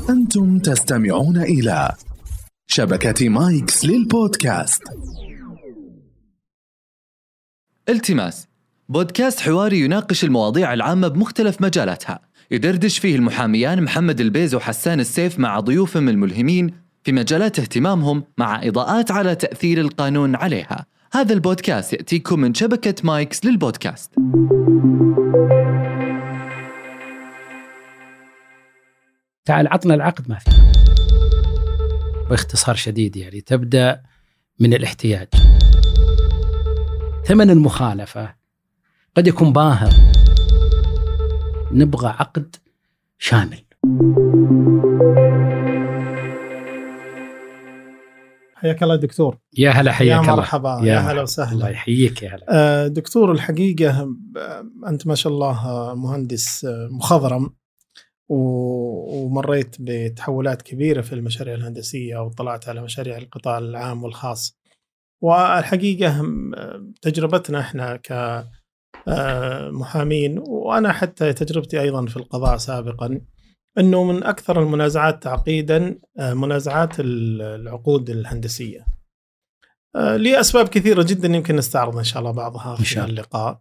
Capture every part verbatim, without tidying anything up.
أنتم تستمعون إلى شبكة مايكس للبودكاست. التماس، بودكاست حواري يناقش المواضيع العامة بمختلف مجالاتها، يدردش فيه المحاميان محمد البيز وحسان السيف مع ضيوفهم الملهمين في مجالات اهتمامهم، مع إضاءات على تأثير القانون عليها. هذا البودكاست يأتيكم من شبكة مايكس للبودكاست. تعال عطنا العقد ما في. باختصار شديد يعني تبدأ من الاحتياج. ثمن المخالفة قد يكون باهظ، نبغى عقد شامل. حياك الله دكتور. يا هلا، حياك الله. يا مرحبا، يا هلا وسهلا. الله يحييك. يا هلا دكتور. الحقيقة أنت ما شاء الله مهندس مخضرم، ومريت بتحولات كبيرة في المشاريع الهندسية، وطلعت على مشاريع القطاع العام والخاص. والحقيقة تجربتنا احنا كمحامين، وأنا حتى تجربتي أيضا في القضاء سابقا، أنه من أكثر المنازعات تعقيدا منازعات العقود الهندسية، لأسباب كثيرة جدا يمكن نستعرض إن شاء الله بعضها في اللقاء.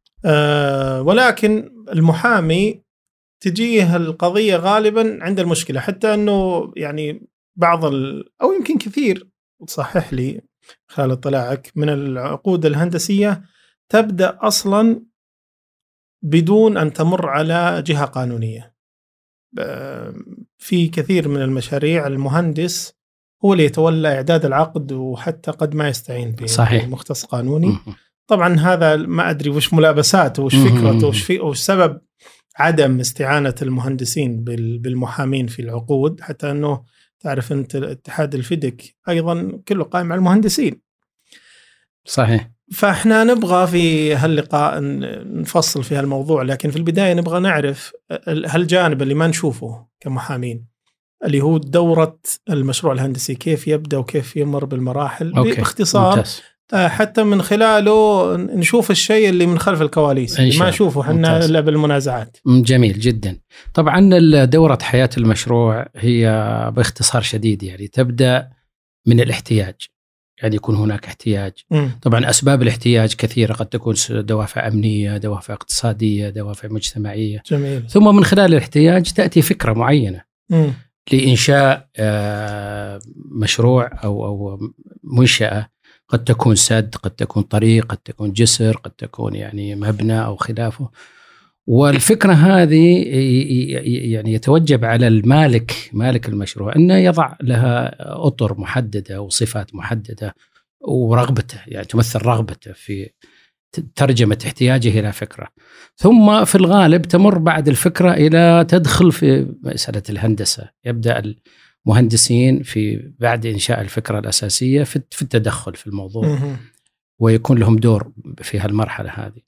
ولكن المحامي تجيه القضية غالبا عند المشكلة، حتى أنه يعني بعض ال... أو يمكن كثير، وتصحح لي خلال اطلاعك، من العقود الهندسية تبدأ أصلا بدون أن تمر على جهة قانونية. في كثير من المشاريع المهندس هو اللي يتولى إعداد العقد، وحتى قد ما يستعين بمختص قانوني. طبعا هذا ما أدري وش ملابساته وش فكرته وش, في... وش سبب عدم استعانة المهندسين بالمحامين في العقود، حتى أنه تعرف أنت اتحاد الفيدك أيضا كله قائم على المهندسين. صحيح. فإحنا نبغى في هاللقاء نفصل في هالموضوع، لكن في البداية نبغى نعرف هالجانب اللي ما نشوفه كمحامين، اللي هو دورة المشروع الهندسي، كيف يبدأ وكيف يمر بالمراحل. أوكي. باختصار ممتاز. حتى من خلاله نشوف الشيء اللي من خلف الكواليس اللي ما نشوفه حنا إلا بالمنازعات. جميل جدا. طبعا دورة حياة المشروع هي باختصار شديد يعني تبدأ من الاحتياج، يعني يكون هناك احتياج. م. طبعا أسباب الاحتياج كثيرة، قد تكون دوافع أمنية، دوافع اقتصادية، دوافع مجتمعية. جميل. ثم من خلال الاحتياج تأتي فكرة معينة م. لإنشاء مشروع أو أو منشأة، قد تكون سد، قد تكون طريق، قد تكون جسر، قد تكون يعني مبنى أو خلافه. والفكرة هذه يعني يتوجب على المالك، مالك المشروع، أنه يضع لها أطر محددة وصفات محددة ورغبته، يعني تمثل رغبته في ترجمة احتياجه إلى فكرة. ثم في الغالب تمر بعد الفكرة إلى تدخل في مسألة الهندسة. يبدأ مهندسين في بعد إنشاء الفكرة الأساسية في التدخل في الموضوع، ويكون لهم دور في هالمرحلة هذه.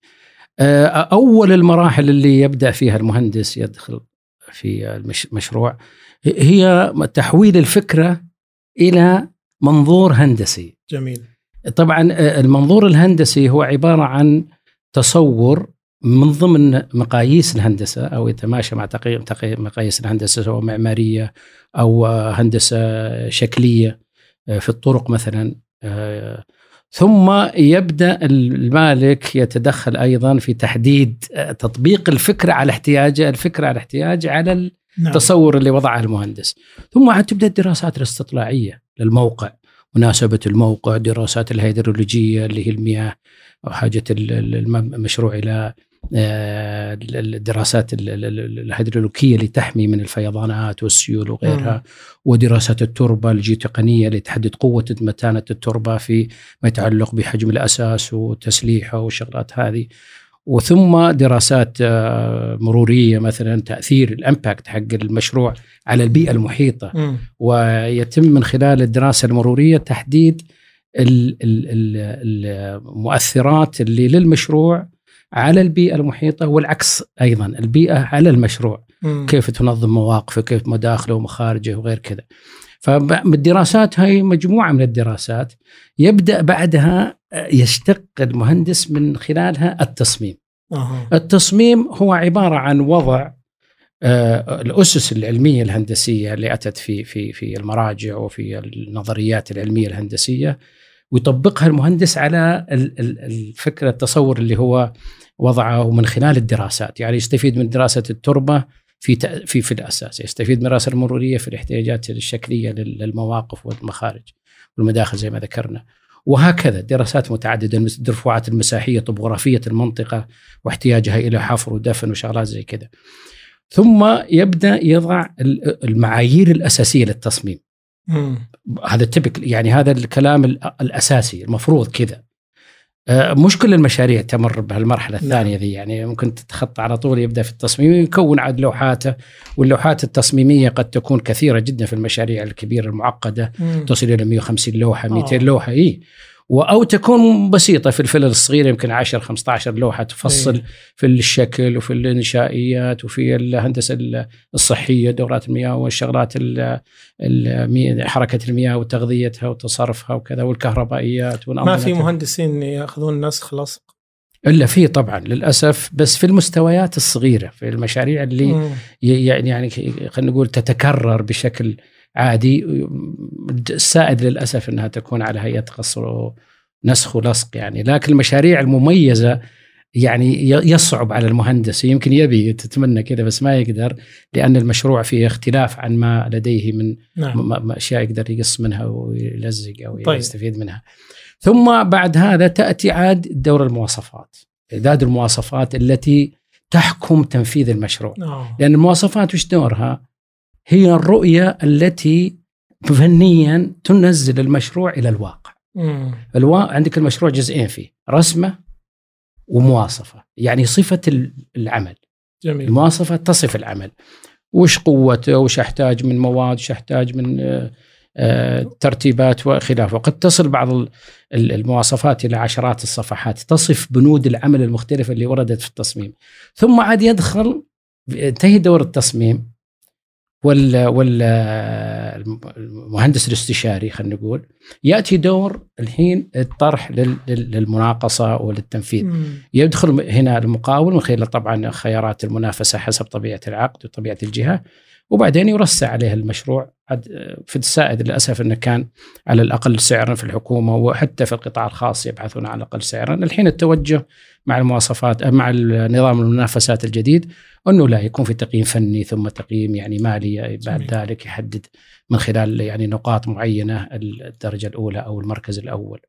أول المراحل اللي يبدأ فيها المهندس يدخل في المشروع هي تحويل الفكرة إلى منظور هندسي. جميل. طبعا المنظور الهندسي هو عبارة عن تصور من ضمن مقاييس الهندسة، أو يتماشى مع مقاييس الهندسة، سواء معمارية أو هندسة شكلية في الطرق مثلا. ثم يبدأ المالك يتدخل أيضا في تحديد تطبيق الفكرة على احتياج الفكرة على احتياج على التصور اللي وضعه المهندس. ثم تبدأ الدراسات الاستطلاعية للموقع، مناسبة الموقع، دراسات الهيدرولوجية اللي هي المياه أو حاجة المشروع إلى الدراسات الهيدرولوجية اللي تحمي من الفيضانات والسيول وغيرها، م. ودراسات التربة الجيوتقنية اللي تحدد قوة متانة التربة في ما يتعلق بحجم الأساس وتسليحه والشغلات هذه. وثم دراسات مرورية، مثلا تأثير الامباكت حق المشروع على البيئة المحيطة، م. ويتم من خلال الدراسة المرورية تحديد المؤثرات اللي للمشروع على البيئة المحيطة، والعكس أيضا البيئة على المشروع، م. كيف تنظم مواقفه، كيف مداخله ومخارجه وغير كذا. فالدراسات هاي مجموعة من الدراسات يبدأ بعدها يشتق المهندس من خلالها التصميم. أه. التصميم هو عبارة عن وضع الأسس العلمية الهندسية اللي أتت في في في المراجع وفي النظريات العلمية الهندسية، ويطبقها المهندس على الفكرة التصور اللي هو وضعه من خلال الدراسات. يعني يستفيد من دراسة التربة في في في الأساس، يستفيد من الدراسة المرورية في الاحتياجات الشكلية للمواقف والمخارج والمداخل زي ما ذكرنا، وهكذا دراسات متعددة، الدرفوعات المساحية، طبوغرافية المنطقة واحتياجها إلى حفر ودفن وشغلات زي كذا. ثم يبدأ يضع المعايير الأساسية للتصميم. مم. هذا تبك يعني هذا الكلام الأساسي المفروض كذا. مش كل المشاريع تمر بهالمرحلة الثانية ذي، يعني ممكن تتخطى على طول، يبدأ في التصميم يكون عاد لوحاته، واللوحات التصميمية قد تكون كثيرة جدا في المشاريع الكبيرة المعقدة، مم. تصل إلى مئة وخمسين لوحة مئتين لوحة إيه، أو تكون بسيطة في الفلل الصغيرة يمكن عشرة خمسة عشر لوحة تفصل إيه. في الشكل وفي الإنشائيات وفي الهندسة الصحية، دورات المياه والشغلات حركة المياه وتغذيتها وتصرفها وكذا، والكهربائيات. ما في مهندسين يأخذون نسخ لصق؟ إلا في طبعا للأسف، بس في المستويات الصغيرة، في المشاريع اللي مم. يعني يعني خلينا نقول تتكرر بشكل عادي. السائد للأسف أنها تكون على هيئة قصر نسخ ولصق يعني. لكن المشاريع المميزة يعني يصعب على المهندس، يمكن يبي تتمنى كذا بس ما يقدر، لأن المشروع فيه اختلاف عن ما لديه من نعم. أشياء يقدر يقص منها ويلزق أو طيب. يستفيد منها. ثم بعد هذا تأتي عاد دور المواصفات، إعداد المواصفات التي تحكم تنفيذ المشروع. أوه. لأن المواصفات وش دورها؟ هي الرؤية التي فنيا تنزل المشروع إلى الواقع. مم. الوا... عندك المشروع جزئين فيه، رسمة ومواصفة، يعني صفة العمل. جميل. المواصفة تصف العمل، وش قوته، وش أحتاج من مواد، وش أحتاج من آه آه ترتيبات وخلافه. وقد تصل بعض المواصفات إلى عشرات الصفحات تصف بنود العمل المختلفة اللي وردت في التصميم. ثم عاد يدخل انتهي دور التصميم، وال وال المهندس الاستشاري خلينا نقول يأتي دور الحين الطرح للمناقصة وللتنفيذ. مم. يدخل هنا المقاول من خلال طبعا خيارات المنافسة حسب طبيعة العقد وطبيعة الجهة، وبعدين يرسى عليه المشروع. في السائد للأسف أنه كان على الأقل سعرا في الحكومة، وحتى في القطاع الخاص يبحثون على الأقل سعرا. الحين التوجه مع المواصفات مع نظام المنافسات الجديد أنه لا، يكون في تقييم فني ثم تقييم يعني مالي بعد ذلك يحدد من خلال يعني نقاط معينة الدرجة الأولى أو المركز الأول.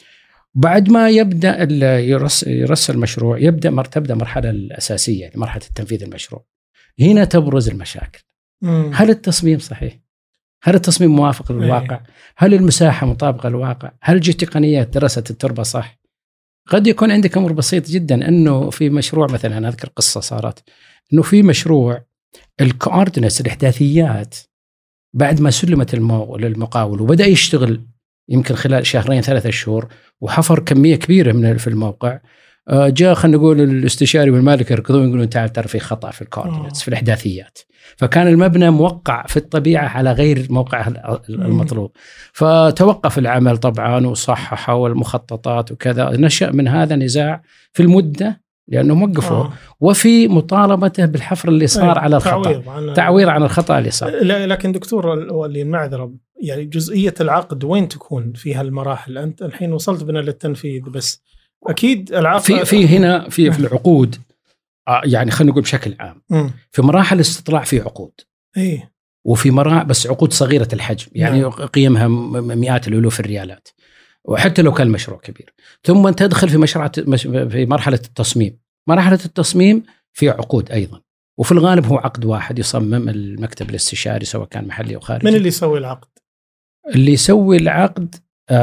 بعد ما يبدأ يرس يرس المشروع، يبدأ تبدأ مرحلة الأساسية يعني مرحلة التنفيذ المشروع. هنا تبرز المشاكل. مم. هل التصميم صحيح؟ هل التصميم موافق للواقع؟ هل المساحة مطابقة للواقع؟ هل جهة تقنيات درست التربة صح؟ قد يكون عندك أمر بسيط جدا، أنه في مشروع مثلا، أنا أذكر قصة صارت أنه في مشروع الكوردينيتس الإحداثيات بعد ما سلمت للمقاول وبدأ يشتغل يمكن خلال شهرين ثلاثة شهور وحفر كمية كبيرة من في الموقع، جاء خلينا نقول الاستشاري والمالك يركضون يقولون تعال ترى في خطأ في الكوردينيتس في الإحداثيات، فكان المبنى موقع في الطبيعة على غير موقعه المطلوب. فتوقف العمل طبعا وصححوا المخططات وكذا. نشأ من هذا نزاع في المدة لأنه موقفه آه. وفي مطالبته بالحفر اللي صار على الخطأ، عن تعويض عن الخطأ اللي صار. لكن دكتور اللي المعذرة يعني جزئية العقد وين تكون في هالمراحل؟ أنت الحين وصلت بنا للتنفيذ، بس أكيد العقد في في هنا في في العقود يعني خلينا نقول بشكل عام م. في مراحل الاستطلاع في عقود ايه، وفي مراحل بس عقود صغيرة الحجم يعني نعم. قيمها مئات الألوف الريالات وحتى لو كان مشروع كبير. ثم تدخل في مشروع في مرحلة التصميم. مرحلة التصميم في عقود أيضا، وفي الغالب هو عقد واحد يصمم المكتب الاستشاري سواء كان محلي أو خارجي. من اللي يسوي العقد؟ اللي يسوي العقد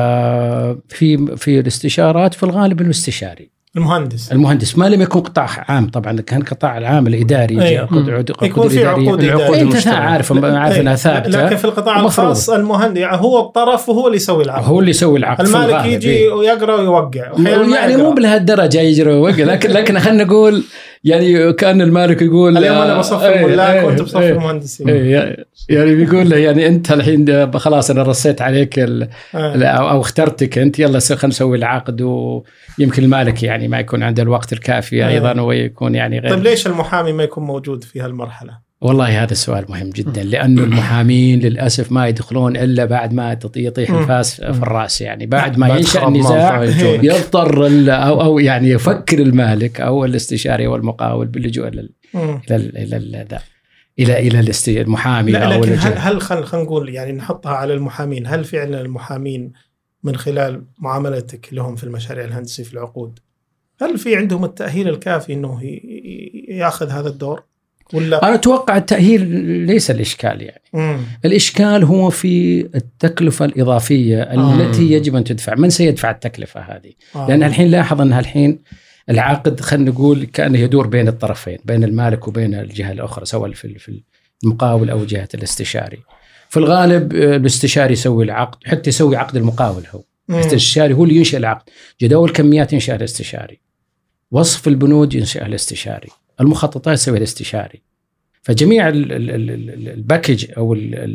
آه في في الاستشارات في الغالب المستشاري المهندس المهندس ما لم يكن قطاع عام. طبعا كان قطاع العام الاداري أيه. يكون في عقود اداريه انت عارف عارف انها ثابته، لكن في القطاع الخاص المهندس يعني هو الطرف وهو اللي يسوي العقد، هو اللي يسوي العقد. المالك يجي ويقرا ويوقع يعني مو بلهالدرجه يجري ويوقع، لكن لكن خلينا نقول يعني كان المالك يقول اليوم انا بصف الملاك وانت بصف المهندسين، يعني بيقول له يعني انت الحين خلاص انا رصيت عليك او اخترتك انت، يلا خلينا نسوي العقد. ويمكن المالك يعني ما يكون عنده الوقت الكافي ايضا ويكون يعني غير. طيب ليش المحامي ما يكون موجود في هالمرحله؟ والله هذا السؤال مهم جدا، لأنه المحامين للأسف ما يدخلون إلا بعد ما يطيح الفاس في الرأس، يعني بعد ما ينشأ النزاع يضطر أو أو يعني يفكر المالك أو الاستشاري والمقاول باللجوء إلى إلى إلى إلى إلى المحامي. لا لكن هل هل خلينا نقول يعني نحطها على المحامين، هل فعلا المحامين من خلال معاملتك لهم في المشاريع الهندسية في العقود هل في عندهم التأهيل الكافي إنه يأخذ هذا الدور؟ ولا أنا أتوقع التأهيل ليس الإشكال، يعني مم. الإشكال هو في التكلفة الإضافية التي آه. يجب أن تدفع. من سيدفع التكلفة هذه؟ آه. لأن الحين لاحظ أنها الحين العقد خلينا نقول كأنه يدور بين الطرفين، بين المالك وبين الجهة الأخرى، سواء في المقاول أو جهة الاستشاري. في الغالب الاستشاري يسوي العقد، حتى يسوي عقد المقاول هو مم. الاستشاري هو اللي ينشئ العقد، جداول كميات ينشئ الاستشاري، وصف البنود ينشئ الاستشاري، المخططات يسوي الاستشاري. فجميع الباكج او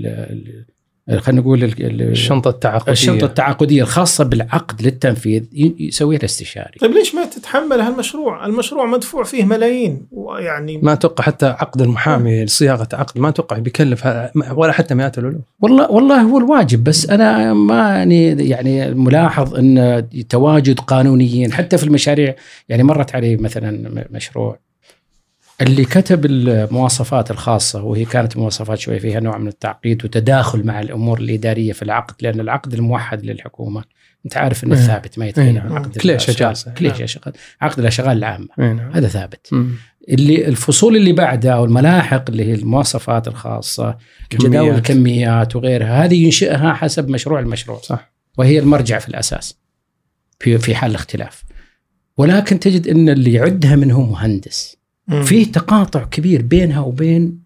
خلينا نقول الشنطه التعاقديه الشنطه التعاقديه الخاصه بالعقد للتنفيذ يسويها الاستشاري. طيب ليش ما تتحمل هالمشروع؟ المشروع مدفوع فيه ملايين، ويعني ما اتوقع حتى عقد المحامي صياغه عقد ما اتوقع بيكلف ولا حتى مئات الالوف. والله والله هو الواجب، بس انا ما يعني ملاحظ ان تواجد قانونيين حتى في المشاريع. يعني مرت علي مثلا مشروع اللي كتب المواصفات الخاصة، وهي كانت مواصفات شوي فيها نوع من التعقيد وتداخل مع الأمور الإدارية في العقد، لأن العقد الموحد للحكومة أنت عارف أنه ثابت ما يتغير عن عقد الأشغال، عقد الأشغال العامة هذا ثابت. اللي الفصول اللي بعدها أو الملاحق اللي هي المواصفات الخاصة، جداول الكميات وغيرها، هذه ينشئها حسب مشروع المشروع صح، وهي المرجع في الأساس في في حال الاختلاف. ولكن تجد أن اللي يعدها منهم مهندس، فيه تقاطع كبير بينها وبين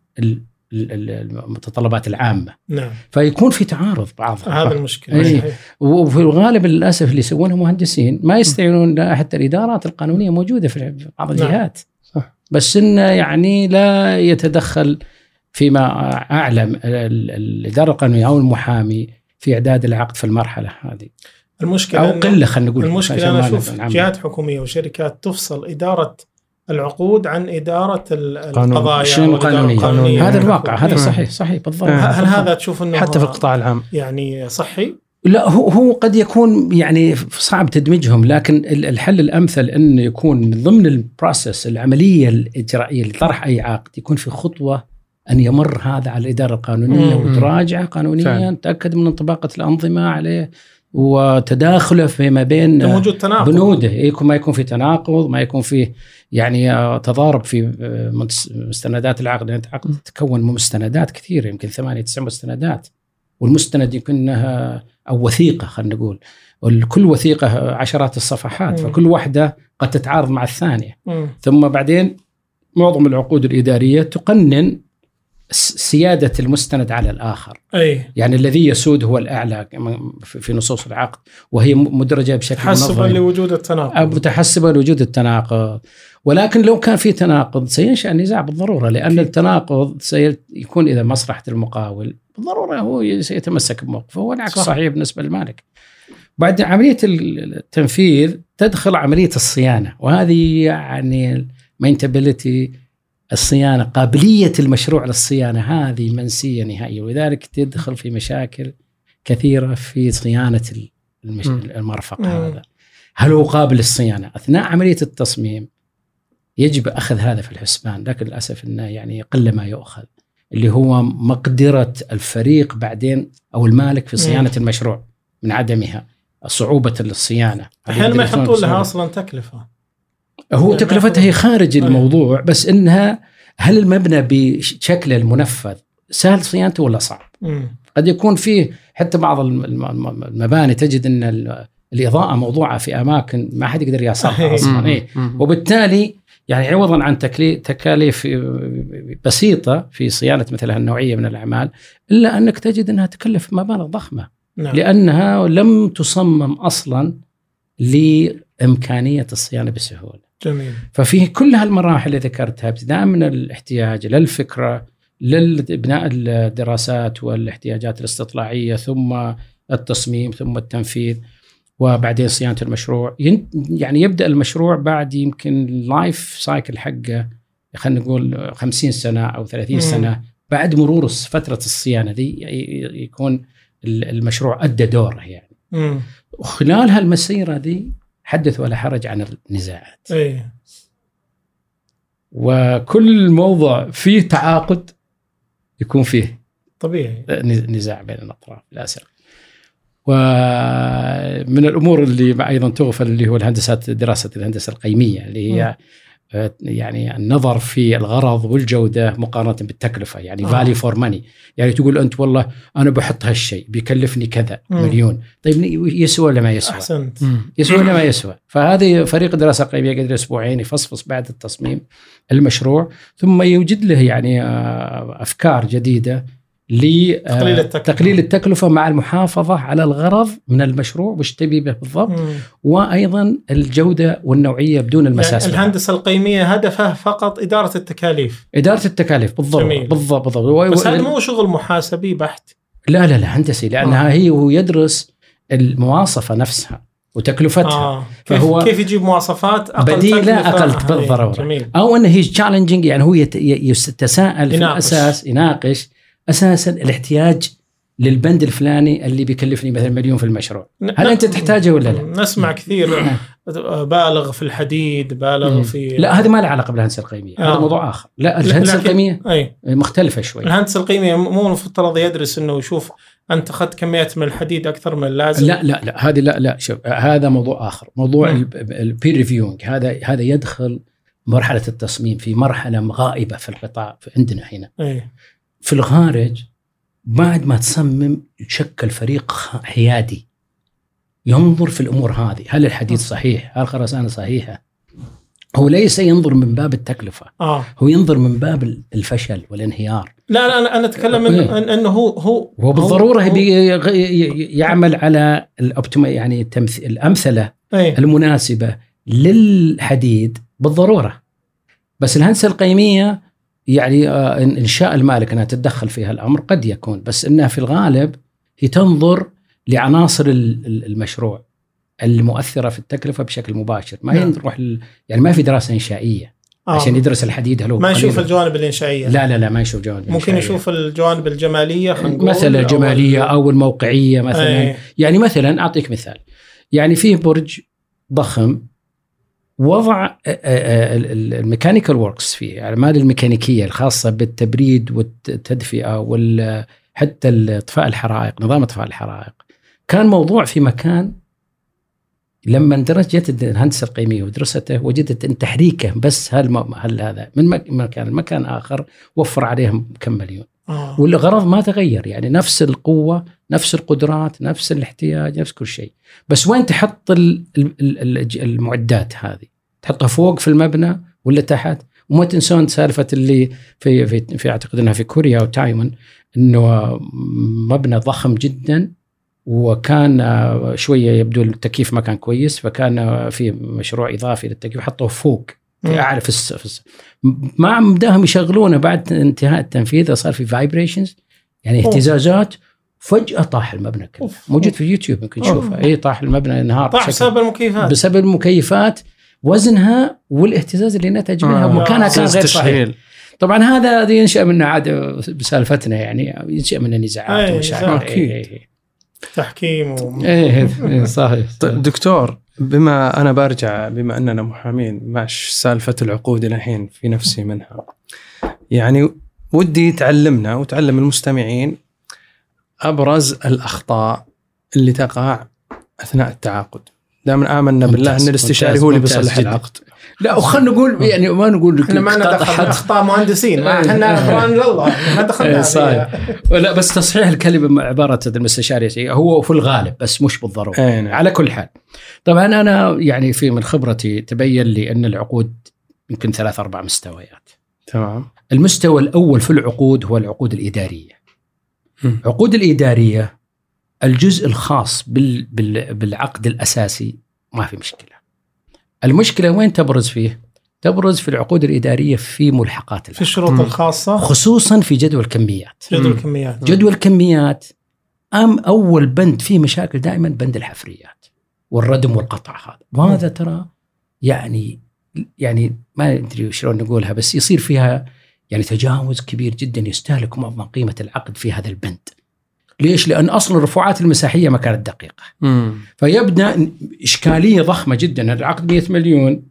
المتطلبات العامة. نعم. فيكون في تعارض بعضها. هذا المشكلة. أيه. وفي الغالب للأسف اللي يسوونها مهندسين ما يستعينون، حتى الإدارات القانونية موجودة في بعض الجهات. نعم. صح. بس إنه يعني لا يتدخل فيما أعلم الإدارة القانونية أو المحامي في إعداد العقد في المرحلة هذه. المشكلة أو قلة خلينا نقول. المشكلة أنا أشوف جهات حكومية وشركات تفصل إدارة العقود عن إدارة القضايا القانونية. هذا الواقع، هذا صحيح صحيح بالضبط. هل هذا تشوف أنه حتى في القطاع العام يعني صحي؟ لا، هو هو قد يكون يعني صعب تدمجهم، لكن الحل الأمثل أنه يكون من ضمن البروسيس العملية الإجرائية لطرح أي عقد يكون في خطوة أن يمر هذا على الإدارة القانونية وتراجع قانونيا، تأكد من انطباقة الأنظمة عليه وتداخله فيما بين بنوده، يكون ما يكون في تناقض، ما يكون في يعني تضارب في مستندات العقد. يعني العقد تكون من مستندات كثيرة، يمكن ثمانية تسع مستندات، والمستند يكونها أو وثيقة خلينا نقول، وكل وثيقة عشرات الصفحات، فكل واحدة قد تتعارض مع الثانية. ثم بعدين معظم العقود الإدارية تقنن سيادة المستند على الآخر. أي. يعني الذي يسود هو الأعلى في نصوص العقد، وهي مدرجة بشكل متحسبا لوجود التناقض متحسبا لوجود التناقض. ولكن لو كان في تناقض سينشأ النزاع بالضرورة، لأن في. التناقض سيكون إذا مصلحة المقاول بالضرورة هو سيتمسك بموقفه، والعكس صح. صحيح بالنسبة للمالك. بعد عملية التنفيذ تدخل عملية الصيانة، وهذه يعني maintainability، الصيانة، قابلية المشروع للصيانة، هذه منسية نهائية، ولذلك تدخل في مشاكل كثيرة في صيانة المش... المرفق. هذا هل هو قابل للصيانة أثناء عملية التصميم؟ يجب أخذ هذا في الحسبان، لكن للأسف إنه يعني قل ما يؤخذ، اللي هو مقدرة الفريق بعدين أو المالك في صيانة مم. المشروع من عدمها، صعوبة الصيانة. أحيانا ما يحطون لها أصلا تكلفة، هو تكلفتها هي خارج الموضوع، بس إنها هل المبنى بشكله المنفذ سهل صيانته ولا صعب؟ مم. قد يكون فيه حتى بعض المباني تجد إن الإضاءة موضوعة في أماكن ما حد يقدر يصلها أصلا، إيه؟ وبالتالي يعني عوضا عن تكاليف بسيطة في صيانة مثل هالنوعية من الأعمال، إلا أنك تجد أنها تكلف مبالغ ضخمة. نعم. لأنها لم تصمم أصلا لإمكانية الصيانة بسهولة. جميل. ففيه كل هالمراحل اللي ذكرتها، ابتداء من الاحتياج للفكرة، للبناء الدراسات والاحتياجات الاستطلاعية، ثم التصميم، ثم التنفيذ، وبعدين صيانة المشروع. يعني يبدأ المشروع بعد يمكن اللايف سايكل حقه خلينا نقول خمسين سنة أو ثلاثين مم. سنة بعد مرور فترة الصيانة دي يكون المشروع أدى دوره يعني. مم. وخلال هالمسيرة دي حدث ولا حرج عن النزاعات. أي. وكل موضوع فيه تعاقد يكون فيه طبيعي نزاع بين الأطراف للأسف. ومن الأمور اللي أيضا تغفل اللي هو الهندسة، دراسة الهندسة القيمية اللي هي م. يعني النظر في الغرض والجودة مقارنة بالتكلفة، يعني آه. value for money. يعني تقول أنت والله أنا بحط هالشيء بيكلفني كذا م. مليون، طيب يسوى ولا ما يسوى؟ أحسنت. يسوى ولا ما يسوى؟ فهذه فريق دراسة قيمية قدر أسبوعين يفصفص بعد التصميم المشروع، ثم يوجد له يعني أفكار جديدة لتقليل التكلفة. التكلفة مع المحافظة على الغرض من المشروع وش تبي به بالضبط، مم. وأيضا الجودة والنوعية بدون المساس. يعني الهندسة القيمية هدفها فقط إدارة التكاليف. إدارة التكاليف بالضبط. بالضبط بالضبط. بس هذا مو شغل محاسبي بحت. لا لا لا هندسي، لأنها آه. هي هو يدرس المواصفة نفسها وتكلفتها. آه. فهو كيف يجيب مواصفات أقل بديلة أقل بالضرورة، أو أنه هي challenging، يعني هو يتساءل في الأساس يناقش أساساً الاحتياج للبند الفلاني اللي بيكلفني مثلا مليون في المشروع، هل أنت تحتاجه ولا لا؟ نسمع كثير بالغ في الحديد، بالغ في لا، هذه ما لها علاقة بالهندسة القيمية. آه. هذا موضوع آخر. لا الهندسة القيمية أي. مختلفة شوي. الهندسة القيمية مو المفترض يدرس إنه يشوف أنت أخذت كميات من الحديد أكثر من اللازم. لا لا لا هذه لا لا شوف، هذا موضوع آخر. موضوع البير ريفيوينج هذا هذا يدخل مرحلة التصميم في مرحلة غائبة في القطاع في عندنا هنا. أي. في الخارج بعد ما تصمم يشكل فريق حيادي ينظر في الأمور هذه، هل الحديد صحيح، هل الخرسانة صحيحة. هو ليس ينظر من باب التكلفة. آه. هو ينظر من باب الفشل والانهيار. لا لا أنا أنا أتكلم من إيه؟ أنه هو هو هو بالضرورة هو يعمل على الأوبتيم، يعني الأمثلة أيه؟ المناسبة للحديد بالضرورة. بس الهندسة القيمية يعني إن شاء المالك أنها تتدخل فيها الأمر قد يكون، بس إنها في الغالب هي تنظر لعناصر المشروع المؤثرة في التكلفة بشكل مباشر. ما نعم. يروح يعني ما في دراسة إنشائية آه. عشان يدرس الحديد. هل ما يشوف الجوانب الإنشائية؟ لا لا لا ما يشوف جوانب ممكن الإنشائية. يشوف الجوانب الجمالية مثلا الجمالية أو, أو الموقعية مثلا. أي. يعني مثلا أعطيك مثال، يعني فيه برج ضخم وضع الميكانيكال ووركس فيه، الأعمال الميكانيكية الخاصة بالتبريد والتدفئة وحتى اطفاء الحرائق، نظام اطفاء الحرائق، كان موضوع في مكان لما درست الهندسة القيمية ودرسته وجدت أن تحريكه بس هل, هل هذا من مكان مكان آخر وفر عليهم كم مليون. آه. والغرض ما تغير، يعني نفس القوة نفس القدرات نفس الاحتياج نفس كل شيء، بس وين تحط المعدات هذه؟ تحطها فوق في المبنى ولا تحت؟ وما تنسون سالفة اللي في في, في أعتقد أنها في كوريا أو تايوان، إنه مبنى ضخم جدا وكان شوية يبدو التكييف ما كان كويس، فكان في مشروع إضافي للتكييف حطوه فوق في أعلى في السقف، ما بداهم يشغلونه بعد انتهاء التنفيذ صار في فايبريشنز، يعني اهتزازات، فجأة طاح المبنى كله. موجود في اليوتيوب ممكن تشوفه. اي طاح المبنى انهار طاح بسبب المكيفات بسبب المكيفات وزنها والاهتزاز اللي نتج منها آه. ومكانها كان غير صحيح. طبعا هذا ينشأ منه عاد بسالفتنا، يعني ينشأ منه نزاعات ومشاكل تحكيم و... ايه صحيح. دكتور، بما أنا برجع بما أننا محامين ماش سالفة العقود الحين في نفسي منها، يعني ودي تعلمنا وتعلم المستمعين أبرز الأخطاء اللي تقع أثناء التعاقد. دائما آمنا بالله أن الاستشاري هو اللي بيصلح العقد. لا وخلنا نقول يعني ما نقول احنا ما ندخل اخطاء مهندسين، ما احنا قران الله ما دخلنا فيها. لا بس تصحيح الكلمه عباره المستشاري هو في الغالب بس مش بالضروره. على كل حال طبعا انا يعني في من خبرتي تبين لي ان العقود يمكن ثلاث اربع مستويات. تمام. المستوى الاول في العقود هو العقود الاداريه. العقود الاداريه الجزء الخاص بال بال بالعقد الاساسي ما في مشكله. المشكلة وين تبرز فيه؟ تبرز في العقود الإدارية في ملحقات العقد. في الشروط م. الخاصة خصوصا في جدول الكميات. جدول الكميات. جدول الكميات أم أول بند فيه مشاكل دائما بند الحفريات والردم والقطع هذا، وهذا ترى يعني يعني ما أدري شلون نقولها، بس يصير فيها يعني تجاوز كبير جدا يستهلك معظم قيمة العقد في هذا البند. ليش؟ لأن أصل الرفوعات المساحية ما كانت دقيقة. مم. فيبدأ إشكالية ضخمة جدا. العقد مئة مليون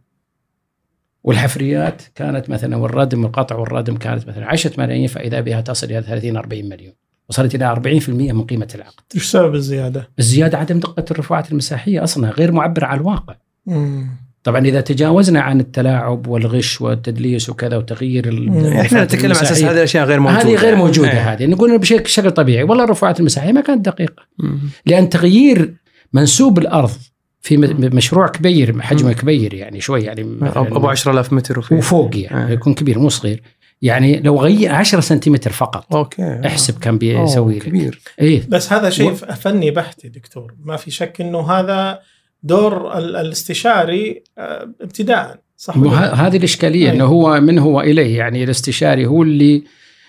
والحفريات كانت مثلا والردم والقطع والردم كانت مثلا عشرة ملايين، فإذا بها تصل إلى ثلاثين أربعين مليون، وصلت إلى أربعين بالمئة من قيمة العقد. إيش سبب الزيادة؟ الزيادة عدم دقة الرفوعات المساحية، أصلا غير معبرة عن الواقع. مم. طبعا إذا تجاوزنا عن التلاعب والغش والتدليس وكذا وتغيير، إحنا نتكلم على أساس هذه الأشياء غير موجودة. هذه غير موجودة. يعني. هذه نقول بشكل طبيعي والله الرفوعات المساحية ما كانت دقيقة. مم. لأن تغيير منسوب الأرض في مشروع كبير حجمه كبير يعني شوي يعني أبو عشرة آلاف متر وفيه وفوق يعني آه. يكون كبير مو صغير. يعني لو غير عشرة سنتيمتر فقط أوكي. احسب كان بيسوي كبير. إيه؟ بس هذا شيء و... فني بحت دكتور، ما في شك إنه هذا دور الاستشاري ابتداء. صح. هذه الإشكالية إنه هو من هو إليه. يعني الاستشاري هو اللي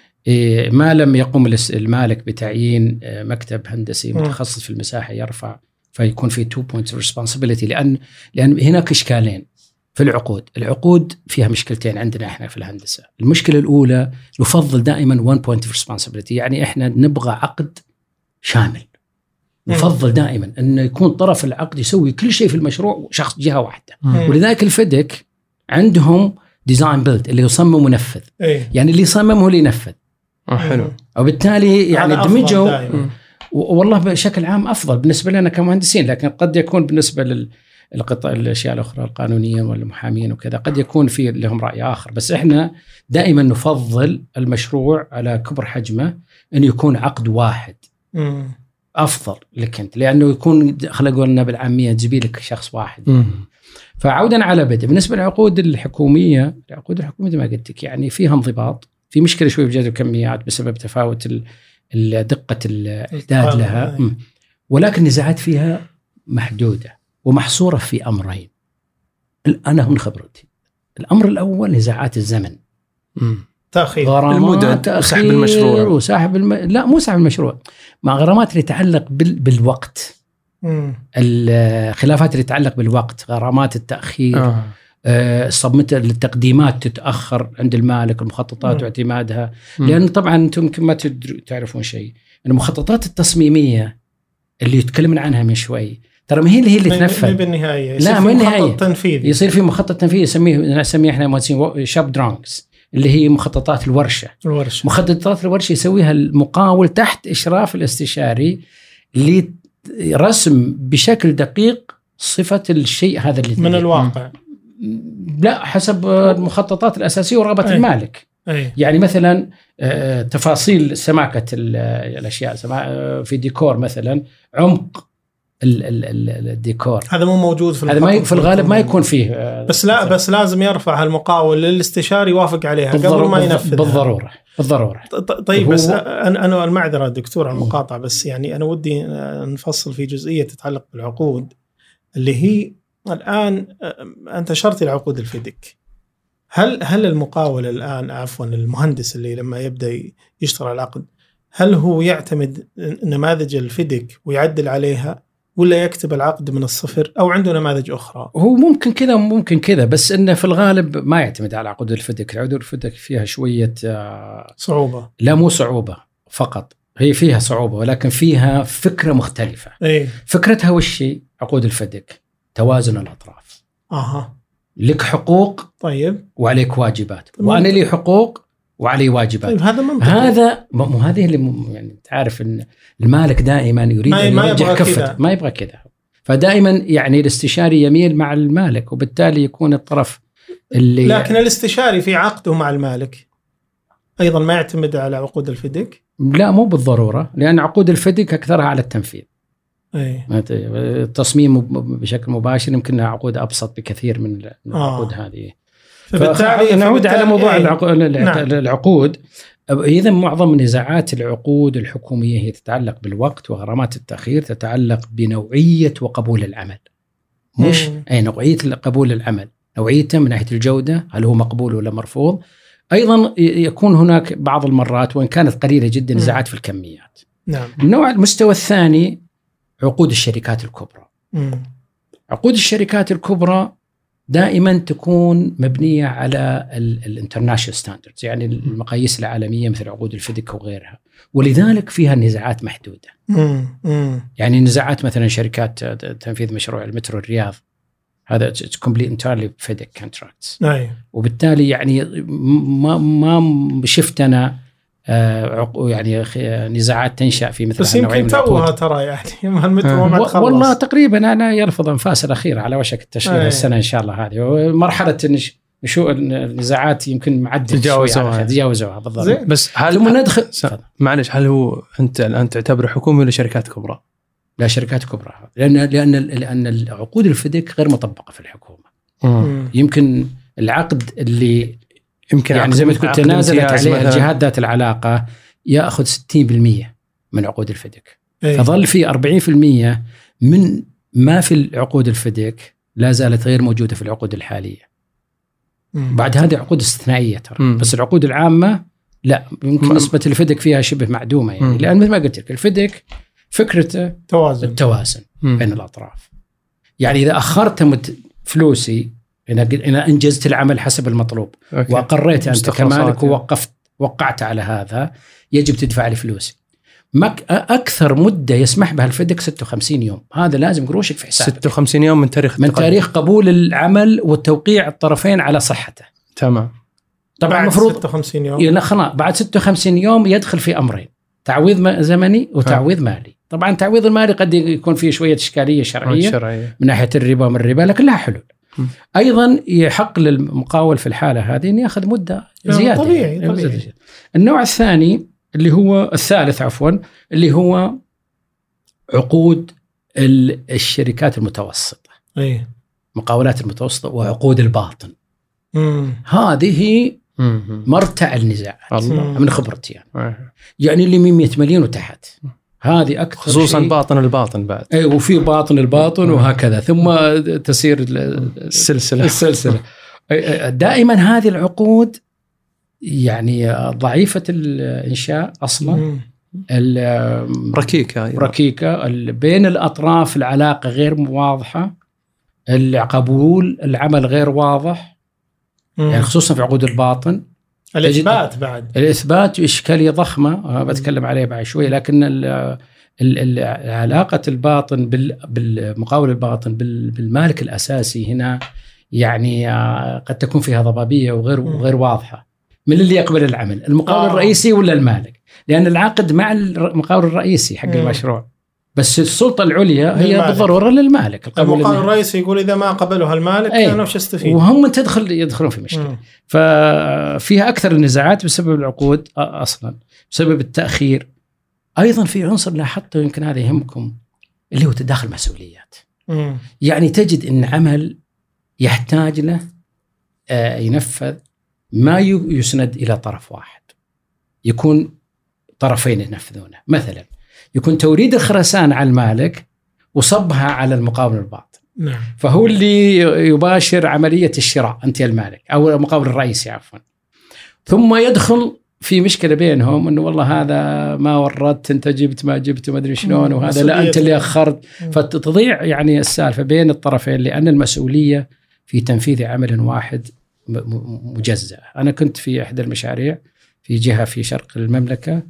ما لم يقوم المالك بتعيين مكتب هندسي متخصص في المساحة يرفع، فيكون في two points responsibility. لأن لأن هناك إشكالين في العقود. العقود فيها مشكلتين عندنا إحنا في الهندسة. المشكلة الأولى نفضل دائما one point responsibility، يعني إحنا نبغى عقد شامل. نفضل دائما أن يكون طرف العقد يسوي كل شيء في المشروع شخص جهة واحدة. ولذلك الفدك عندهم ديزاين بيلد اللي يصمم ونفذ. يعني اللي يصمم هو اللي ينفذ. حلو. وبالتالي يعني دمجوا والله بشكل عام أفضل بالنسبة لنا كمهندسين، لكن قد يكون بالنسبة للقطاع الأشياء الأخرى القانونيين والمحامين وكذا قد يكون في لهم رأي آخر. بس إحنا دائما نفضل المشروع على كبر حجمه أن يكون عقد واحد. م. أفضل لك أنت، لأنه يكون خلقوا لنا بالعامية تجيب لك شخص واحد. م. فعودا على بدء بالنسبة للعقود الحكومية، العقود الحكومية ما قلت لك يعني فيها انضباط، في مشكلة شوي بجد الكميات بسبب تفاوت دقة الإعداد لها، ولكن النزاعات فيها محدودة ومحصورة في أمرين أنا من خبرتي. الأمر الأول نزاعات الزمن، تأخير المدة وسحب المشروع وسحب الم... لا مو سحب المشروع، مع غرامات اللي تتعلق بال... بالوقت. الخلافات اللي تتعلق بالوقت، غرامات التأخير، آه. صمت التقديمات تتأخر عند المالك، المخططات واعتمادها. لأن طبعا أنتم يمكن ما تعرفون شيء، المخططات التصميمية اللي يتكلمون عنها من شوي ترى ما هي اللي هي اللي تنفذ بالنهاية. لا من النهاية تنفيذ يصير في مخطط تنفيذي يسميه نسميه احنا مهندسين شاب درونجز، اللي هي مخططات الورشة. الورشة مخططات الورشة يسويها المقاول تحت إشراف الاستشاري لرسم بشكل دقيق صفة الشيء هذا اللي من الواقع. لا حسب المخططات الأساسية ورغبة أي. المالك. أي. يعني مثلا تفاصيل سماكة الأشياء في ديكور مثلا، عمق الديكور هذا مو موجود في هذا ما في الغالب ما يكون فيه. بس لا مثلاً. بس لازم يرفع المقاول للاستشاري يوافق عليها قبل ما ينفذ بالضرورة بالضرورة. طيب بس أنا أنا المعذرة دكتور على المقاطعة، بس يعني أنا ودي نفصل في جزئية تتعلق بالعقود اللي هي الآن أنت شرط العقود الفيدك. هل هل المقاول الآن عفوا المهندس اللي لما يبدأ يشتري العقد هل هو يعتمد نماذج الفيدك ويعدل عليها، ولا يكتب العقد من الصفر، أو عنده نماذج أخرى؟ هو ممكن كذا ممكن كذا، بس إنه في الغالب ما يعتمد على عقود الفيدك. العقود الفيدك فيها شوية صعوبة. لا مو صعوبة فقط، هي فيها صعوبة ولكن فيها فكرة مختلفة. إيه؟ فكرتها وشي عقود الفيدك توازن الأطراف. أها. لك حقوق طيب وعليك واجبات، وأنا لي حقوق وعلي واجبات. طيب هذا منطقي. هذا مو هذه اللي يعني تعرف إن المالك دائما يريد أن يرجع كفة، ما يبغى كذا. فدائما يعني الاستشاري يميل مع المالك، وبالتالي يكون الطرف اللي لكن الاستشاري في عقده مع المالك أيضا ما يعتمد على عقود الفيدك. لا مو بالضرورة، لأن عقود الفيدك أكثرها على التنفيذ. أي. التصميم بشكل مباشر يمكنها عقود أبسط بكثير من العقود آه. هذه. فبالتالي نعود على موضوع العقود. إذا معظم نزاعات العقود الحكومية هي تتعلق بالوقت، وغرامات التأخير تتعلق بنوعية وقبول العمل. مش مم. أي نوعية قبول العمل، نوعيته من ناحية الجودة، هل هو مقبول ولا مرفوض. أيضا يكون هناك بعض المرات وإن كانت قليلة جدا نزاعات في الكميات. نعم. النوع المستوى الثاني عقود الشركات الكبرى. مم. عقود الشركات الكبرى دائما تكون مبنية على الانترناشنال ستاندردز، يعني المقاييس العالمية مثل عقود الفدك وغيرها، ولذلك فيها نزاعات محدودة. يعني نزاعات مثلا شركات تنفيذ مشروع المترو الرياض، هذا completely entirely FedEx contracts. وبالتالي يعني ما ما شفت أنا يعني نزاعات تنشأ في مثل هالنوعية من العقود. بس يمكن ترى يعني ما المترو ما تخلص. والله تقريبا أنا يرفض أنفاس الأخيرة على وشك التشغيل السنة إن شاء الله. هذه مرحلة شو النزاعات يمكن معدل تجاوزوها تجاوزوها بالضبط. بس هل ثم ندخل معلش، هل هو أنت الآن تعتبره حكومي ولا شركات كبرى؟ لا، شركات كبرى، لأن لأن لأن العقود الفدك غير مطبقة في الحكومة. مم. يمكن العقد اللي يمكن يعني زي ما تقول تنازلت عليه الجهات ذات العلاقة يأخذ ستين بالمئة من عقود الفدك. أي. فظل في أربعين بالمئة من ما في العقود الفدك لا زالت غير موجودة في العقود الحالية. مم. بعد هذه عقود استثنائية ترى، بس العقود العامة لا، يمكن نسبة الفدك فيها شبه معدومة يعني. لأن مثل ما قلت لك الفدك فكرته توازن التوازن مم. بين الأطراف. يعني إذا أخرت فلوسي، إذا أنجزت العمل حسب المطلوب أوكي. وأقريت أنت كمالك ووقفت وقعت على هذا، يجب تدفع لي فلوسي. أكثر مدة يسمح بها الفدك ستة وخمسين يوم، هذا لازم قروشك في حسابك. ستة وخمسين يوم من تاريخ من التقدم. تاريخ قبول العمل وتوقيع الطرفين على صحته. تمام. طبعا المفروض ستة وخمسين يوم خلاص بعد ستة وخمسين يوم يدخل في أمرين: تعويض زمني وتعويض ها. مالي. طبعا تعويض المالي قد يكون فيه شوية إشكالية شرعية, شرعية من ناحية الربا ومن الربا، لكن لها حلول. م. أيضا يحق للمقاول في الحالة هذه أن ياخذ مدة زيادة. طبيعي. طبيعي. النوع الثاني اللي هو الثالث عفوا اللي هو عقود الشركات المتوسطة، أي. مقاولات المتوسطة وعقود الباطن. مم. هذه مرتع النزاعات من خبرتي يعني. يعني اللي من مئة مليون وتحت، هذه أكثر خصوصا باطن الباطن بعد. أي، وفي باطن الباطن وهكذا، ثم تسير السلسلة السلسلة دائما هذه العقود يعني ضعيفة الإنشاء أصلا، ركيكة ركيكة بين الأطراف، العلاقة غير واضحة، القبول العمل غير واضح. مم. يعني خصوصا في عقود الباطن الإثبات بعد الإثبات إشكالية ضخمة بتكلم عليه بعد شوي. لكن علاقة الباطن بالمقاول الباطن بالمالك الأساسي هنا يعني قد تكون فيها ضبابية وغير وغير واضحة من اللي يقبل العمل، المقاول آه. الرئيسي ولا المالك، لأن العقد مع المقاول الرئيسي حق مم. المشروع، بس السلطة العليا هي للمالك. بالضرورة للمالك. المقاول الرئيسي يقول إذا ما قبلها المالك أنا وش استفيد، وهم تدخل يدخلون في مشكلة. مم. ففيها أكثر النزاعات بسبب العقود أصلا، بسبب التأخير. أيضا في عنصر لاحظته يمكن هذا يهمكم، اللي هو تداخل مسؤوليات. مم. يعني تجد إن عمل يحتاج له ينفذ ما يسند إلى طرف واحد، يكون طرفين ينفذونه. مثلا يكون توريد الخرسان على المالك وصبها على المقاول الباطن. نعم. فهو اللي يباشر عملية الشراء، أنت المالك أو المقاول الرئيسي عفوا، ثم يدخل في مشكلة بينهم إنه والله هذا ما وردت، أنت جبت ما جبت ما أدري شلون، وهذا لا أنت اللي أخرت. فتضيع يعني السالفة بين الطرفين، لأن المسؤولية في تنفيذ عمل واحد مجزأة. أنا كنت في إحدى المشاريع في جهة في شرق المملكة،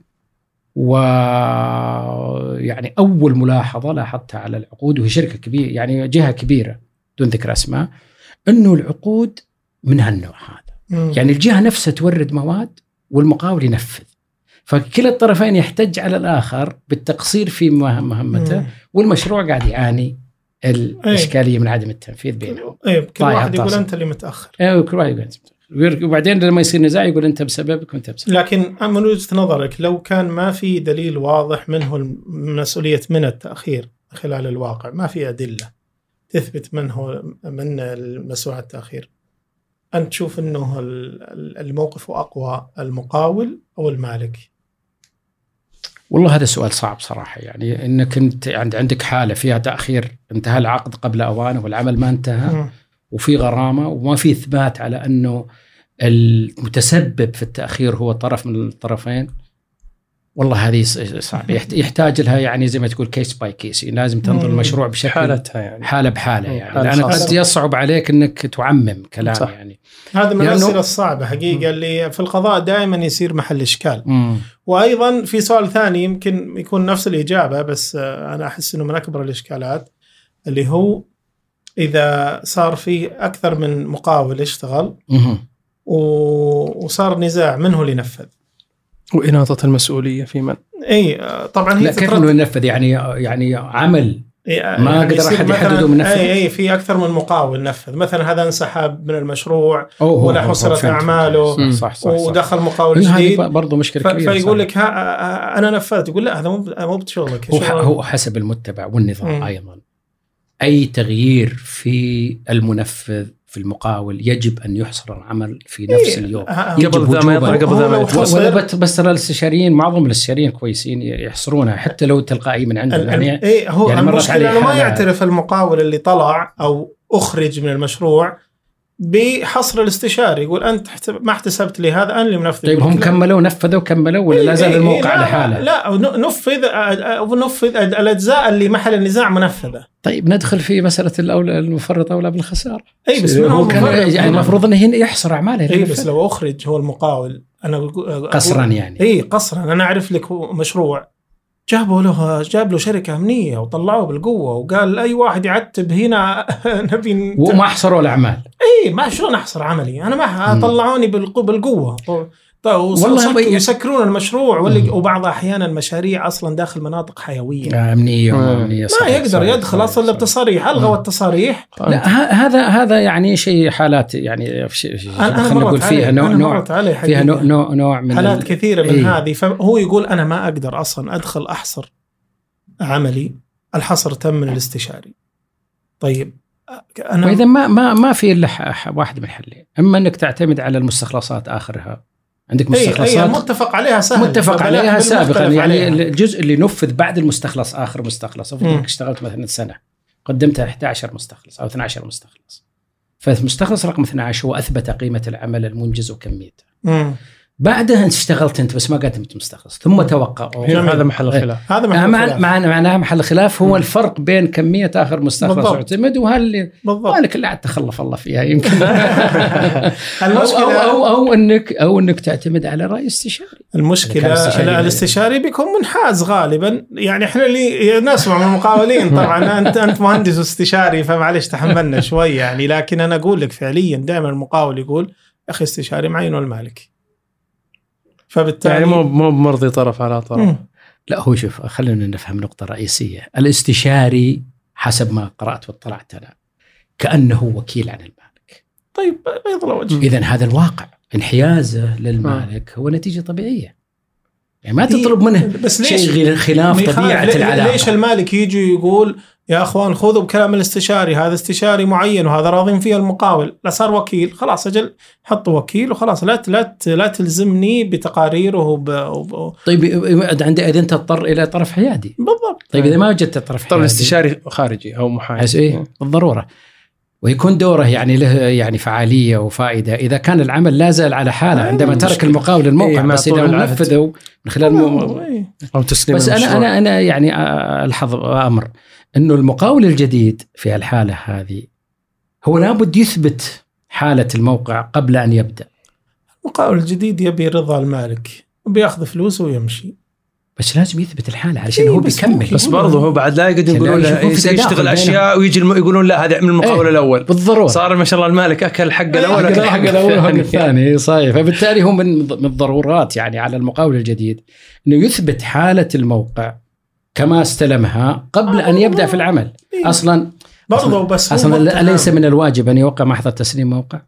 ويعني أول ملاحظة لاحظتها على العقود، وهي شركة كبيرة يعني جهة كبيرة دون ذكر أسماء، أنه العقود من هالنوع هذا. م. يعني الجهة نفسها تورد مواد والمقاول ينفذ، فكلا الطرفين يحتج على الآخر بالتقصير في مهمته، م. والمشروع قاعد يعاني الإشكالية من عدم التنفيذ بينهم. أيه. كل واحد يقول أنت اللي متأخر. أيه. كل واحد يقول أنت متأخر. وبعدين لما يصير نزاع يقول أنت بسببك وأنت بسببك. لكن من وجهة نظرك لو كان ما في دليل واضح منه المسؤولية من التأخير خلال الواقع، ما في أدلة تثبت منه من المسؤول عن التأخير، أنت تشوف أنه الموقف أقوى المقاول أو المالك؟ والله هذا سؤال صعب صراحة. يعني إنك أنت عندك حالة فيها تأخير، انتهى العقد قبل أوانه والعمل ما انتهى، م. وفي غرامة وما في إثبات على أنه المتسبب في التأخير هو طرف من الطرفين. والله هذه صعب، يحتاج لها يعني زي ما تقول كيس باي كيس، لازم تنظر المشروع بشكل حالتها يعني حالة بحالة يعني، لأن قد يصعب عليك أنك تعمم كلام صح. يعني هذا من الأسئلة الصعبة حقيقة اللي في القضاء دائما يصير محل إشكال. مم. وأيضا في سؤال ثاني يمكن يكون نفس الإجابة بس أنا أحس أنه من أكبر الإشكالات، اللي هو إذا صار في أكثر من مقاول يشتغل وصار نزاع من هو اللي ينفذ وإناطة المسؤولية في من؟ اي طبعا هي لا كيف انه ينفذ يعني يعني عمل ما يعني قدر احد يحدده من نفسه. اي اي في اكثر من مقاول نفذ، مثلا هذا انسحب من المشروع ولا حصلت اعماله صح صح ودخل مقاول جديد برضه مشكله كبيره، فيقول لك انا نفذت، يقول لا هذا مو مو بشغلك. هو, هو حسب المتبع والنظام. م. ايضا اي تغيير في المنفذ في المقاول يجب أن يحصر العمل في نفس اليوم. قبل ذا ما يطلع قبل ذا ما يطلع. ولا بس الاستشاريين معظم الاستشاريين كويسين يحصرونها حتى لو تلقائي من عندهم. يعني إيه هو يعني المشكلة أنه ما يعترف المقاول اللي طلع أو أخرج من المشروع بحصر الاستشاري، يقول أنت ما احتسبت لي هذا، أنا اللي منفذ. طيب هم كملوا نفذوا كملوا ولا لا زال الموقع لحاله؟ لا نفذ نفذ الأجزاء اللي محل النزاع منفذة. طيب ندخل في مسألة الأولى المفرط أولى بالخسارة. أي بس هو كان يعني المفروض أنه هنا يحصر أعماله. أي بس لو أخرج هو المقاول أنا قصرا يعني. أي قصرا أنا أعرف لك مشروع جابوا له جاب له شركة أمنية وطلعوه بالقوة وقال أي واحد يعتب هنا نبي وما أحصروا الأعمال. إيه ما شلون أحصر عملي أنا ما طلعوني بالقوة. والله يسكرون المشروع واللي وبعض أحيانا المشاريع أصلا داخل مناطق حيوية أمنية وأمنية ما يقدر يدخل أصلا بتصاريح ألغوا التصاريح. لا هذا هذا يعني شيء حالات يعني خلينا نقول فيها نوع نوع فيها نوع نوع من حالات كثيرة من إيه؟ هذه فهو يقول أنا ما أقدر أصلا أدخل أحصر عملي، الحصر تم من الاستشاري. طيب أنا وإذا ما ما ما في إلا واحد من الحلين، إما أنك تعتمد على المستخلصات آخرها عندك مستخلصات أي أي متفق عليها سهل متفق عليها سابقا يعني عليها. الجزء اللي نفذ بعد المستخلص آخر مستخلص أفضل اشتغلت مثلا سنة قدمت إحدى عشر مستخلص أو اثنا عشر مستخلص، فالمستخلص رقم اثنا عشر هو أثبت قيمة العمل المنجز وكميته. مم. بعدها انت اشتغلت انت بس ما قدمت مستخلص ثم توقع. هذا محل الخلاف. هذا محل الخلاف. معناه معناه محل الخلاف هو مم. الفرق بين كمية آخر مستخلص اعتمد وهل مالك اللي عاد تخلف الله فيها يمكن. المشكلة أو, أو, أو أنك أو أنك تعتمد على رأي استشاري. المشكلة الاستشاري بيكون منحاز غالبا، يعني احنا اللي نسمع من المقاولين طبعا انت انت مهندس واستشاري فمعلش تحملنا شوي يعني، لكن انا اقول لك فعليا دائما المقاول يقول اخي استشاري معين والمالك، فبالتالي يعني مو مو مرضي طرف على طرف. مم. لا هو شوف خلينا نفهم نقطة رئيسية، الاستشاري حسب ما قرأت واطلعت أنا كأنه وكيل عن المالك. طيب بيض الوجه. إذن هذا الواقع انحيازه للمالك هو نتيجة طبيعية، يعني ما تطلب منه بس شيء غير خلاف طبيعة العلاقة. ليش المالك يجي يقول يا أخوان خذوا بكلام الاستشاري، هذا استشاري معين وهذا راضين فيه المقاول، لا صار وكيل خلاص أجل حطوا وكيل وخلاص لا لا لا تلزمني بتقاريره وب... وب... طيب عندي إذا تضطر إلى طرف حيادي. بالضبط. طيب إذا ما وجدت طرف حيادي استشاري خارجي أو محايد إيه بالضرورة، ويكون دوره يعني له يعني فعالية وفائدة إذا كان العمل لا زال على حاله عندما ترك المقاول الموقع. إيه بس إذا نفذوا من خلال م... أو تسليم بس أنا أنا أنا يعني ألحظ أمر إنه المقاول الجديد في الحالة هذه هو لابد يثبت حالة الموقع قبل أن يبدأ. المقاول الجديد يبي رضا المالك وبيأخذ فلوسه ويمشي، بس لازم يثبت الحالة علشان هو بيكمل. بس برضه هو بعد لا يقدر يقولون له يشتغل أشياء ويجي يقولون لا هذا من المقاول ايه الأول بالضرورة. صار ما شاء الله المالك أكل حق الأول أكل حق الأول وحق الثاني صحيح. فبالتالي هو من من الضرورات يعني على المقاول الجديد إنه يثبت حالة الموقع كما استلمها قبل أن يبدأ في العمل. أصلا برضه بس أصلا ليس من الواجب أن يوقع محضر تسليم موقع.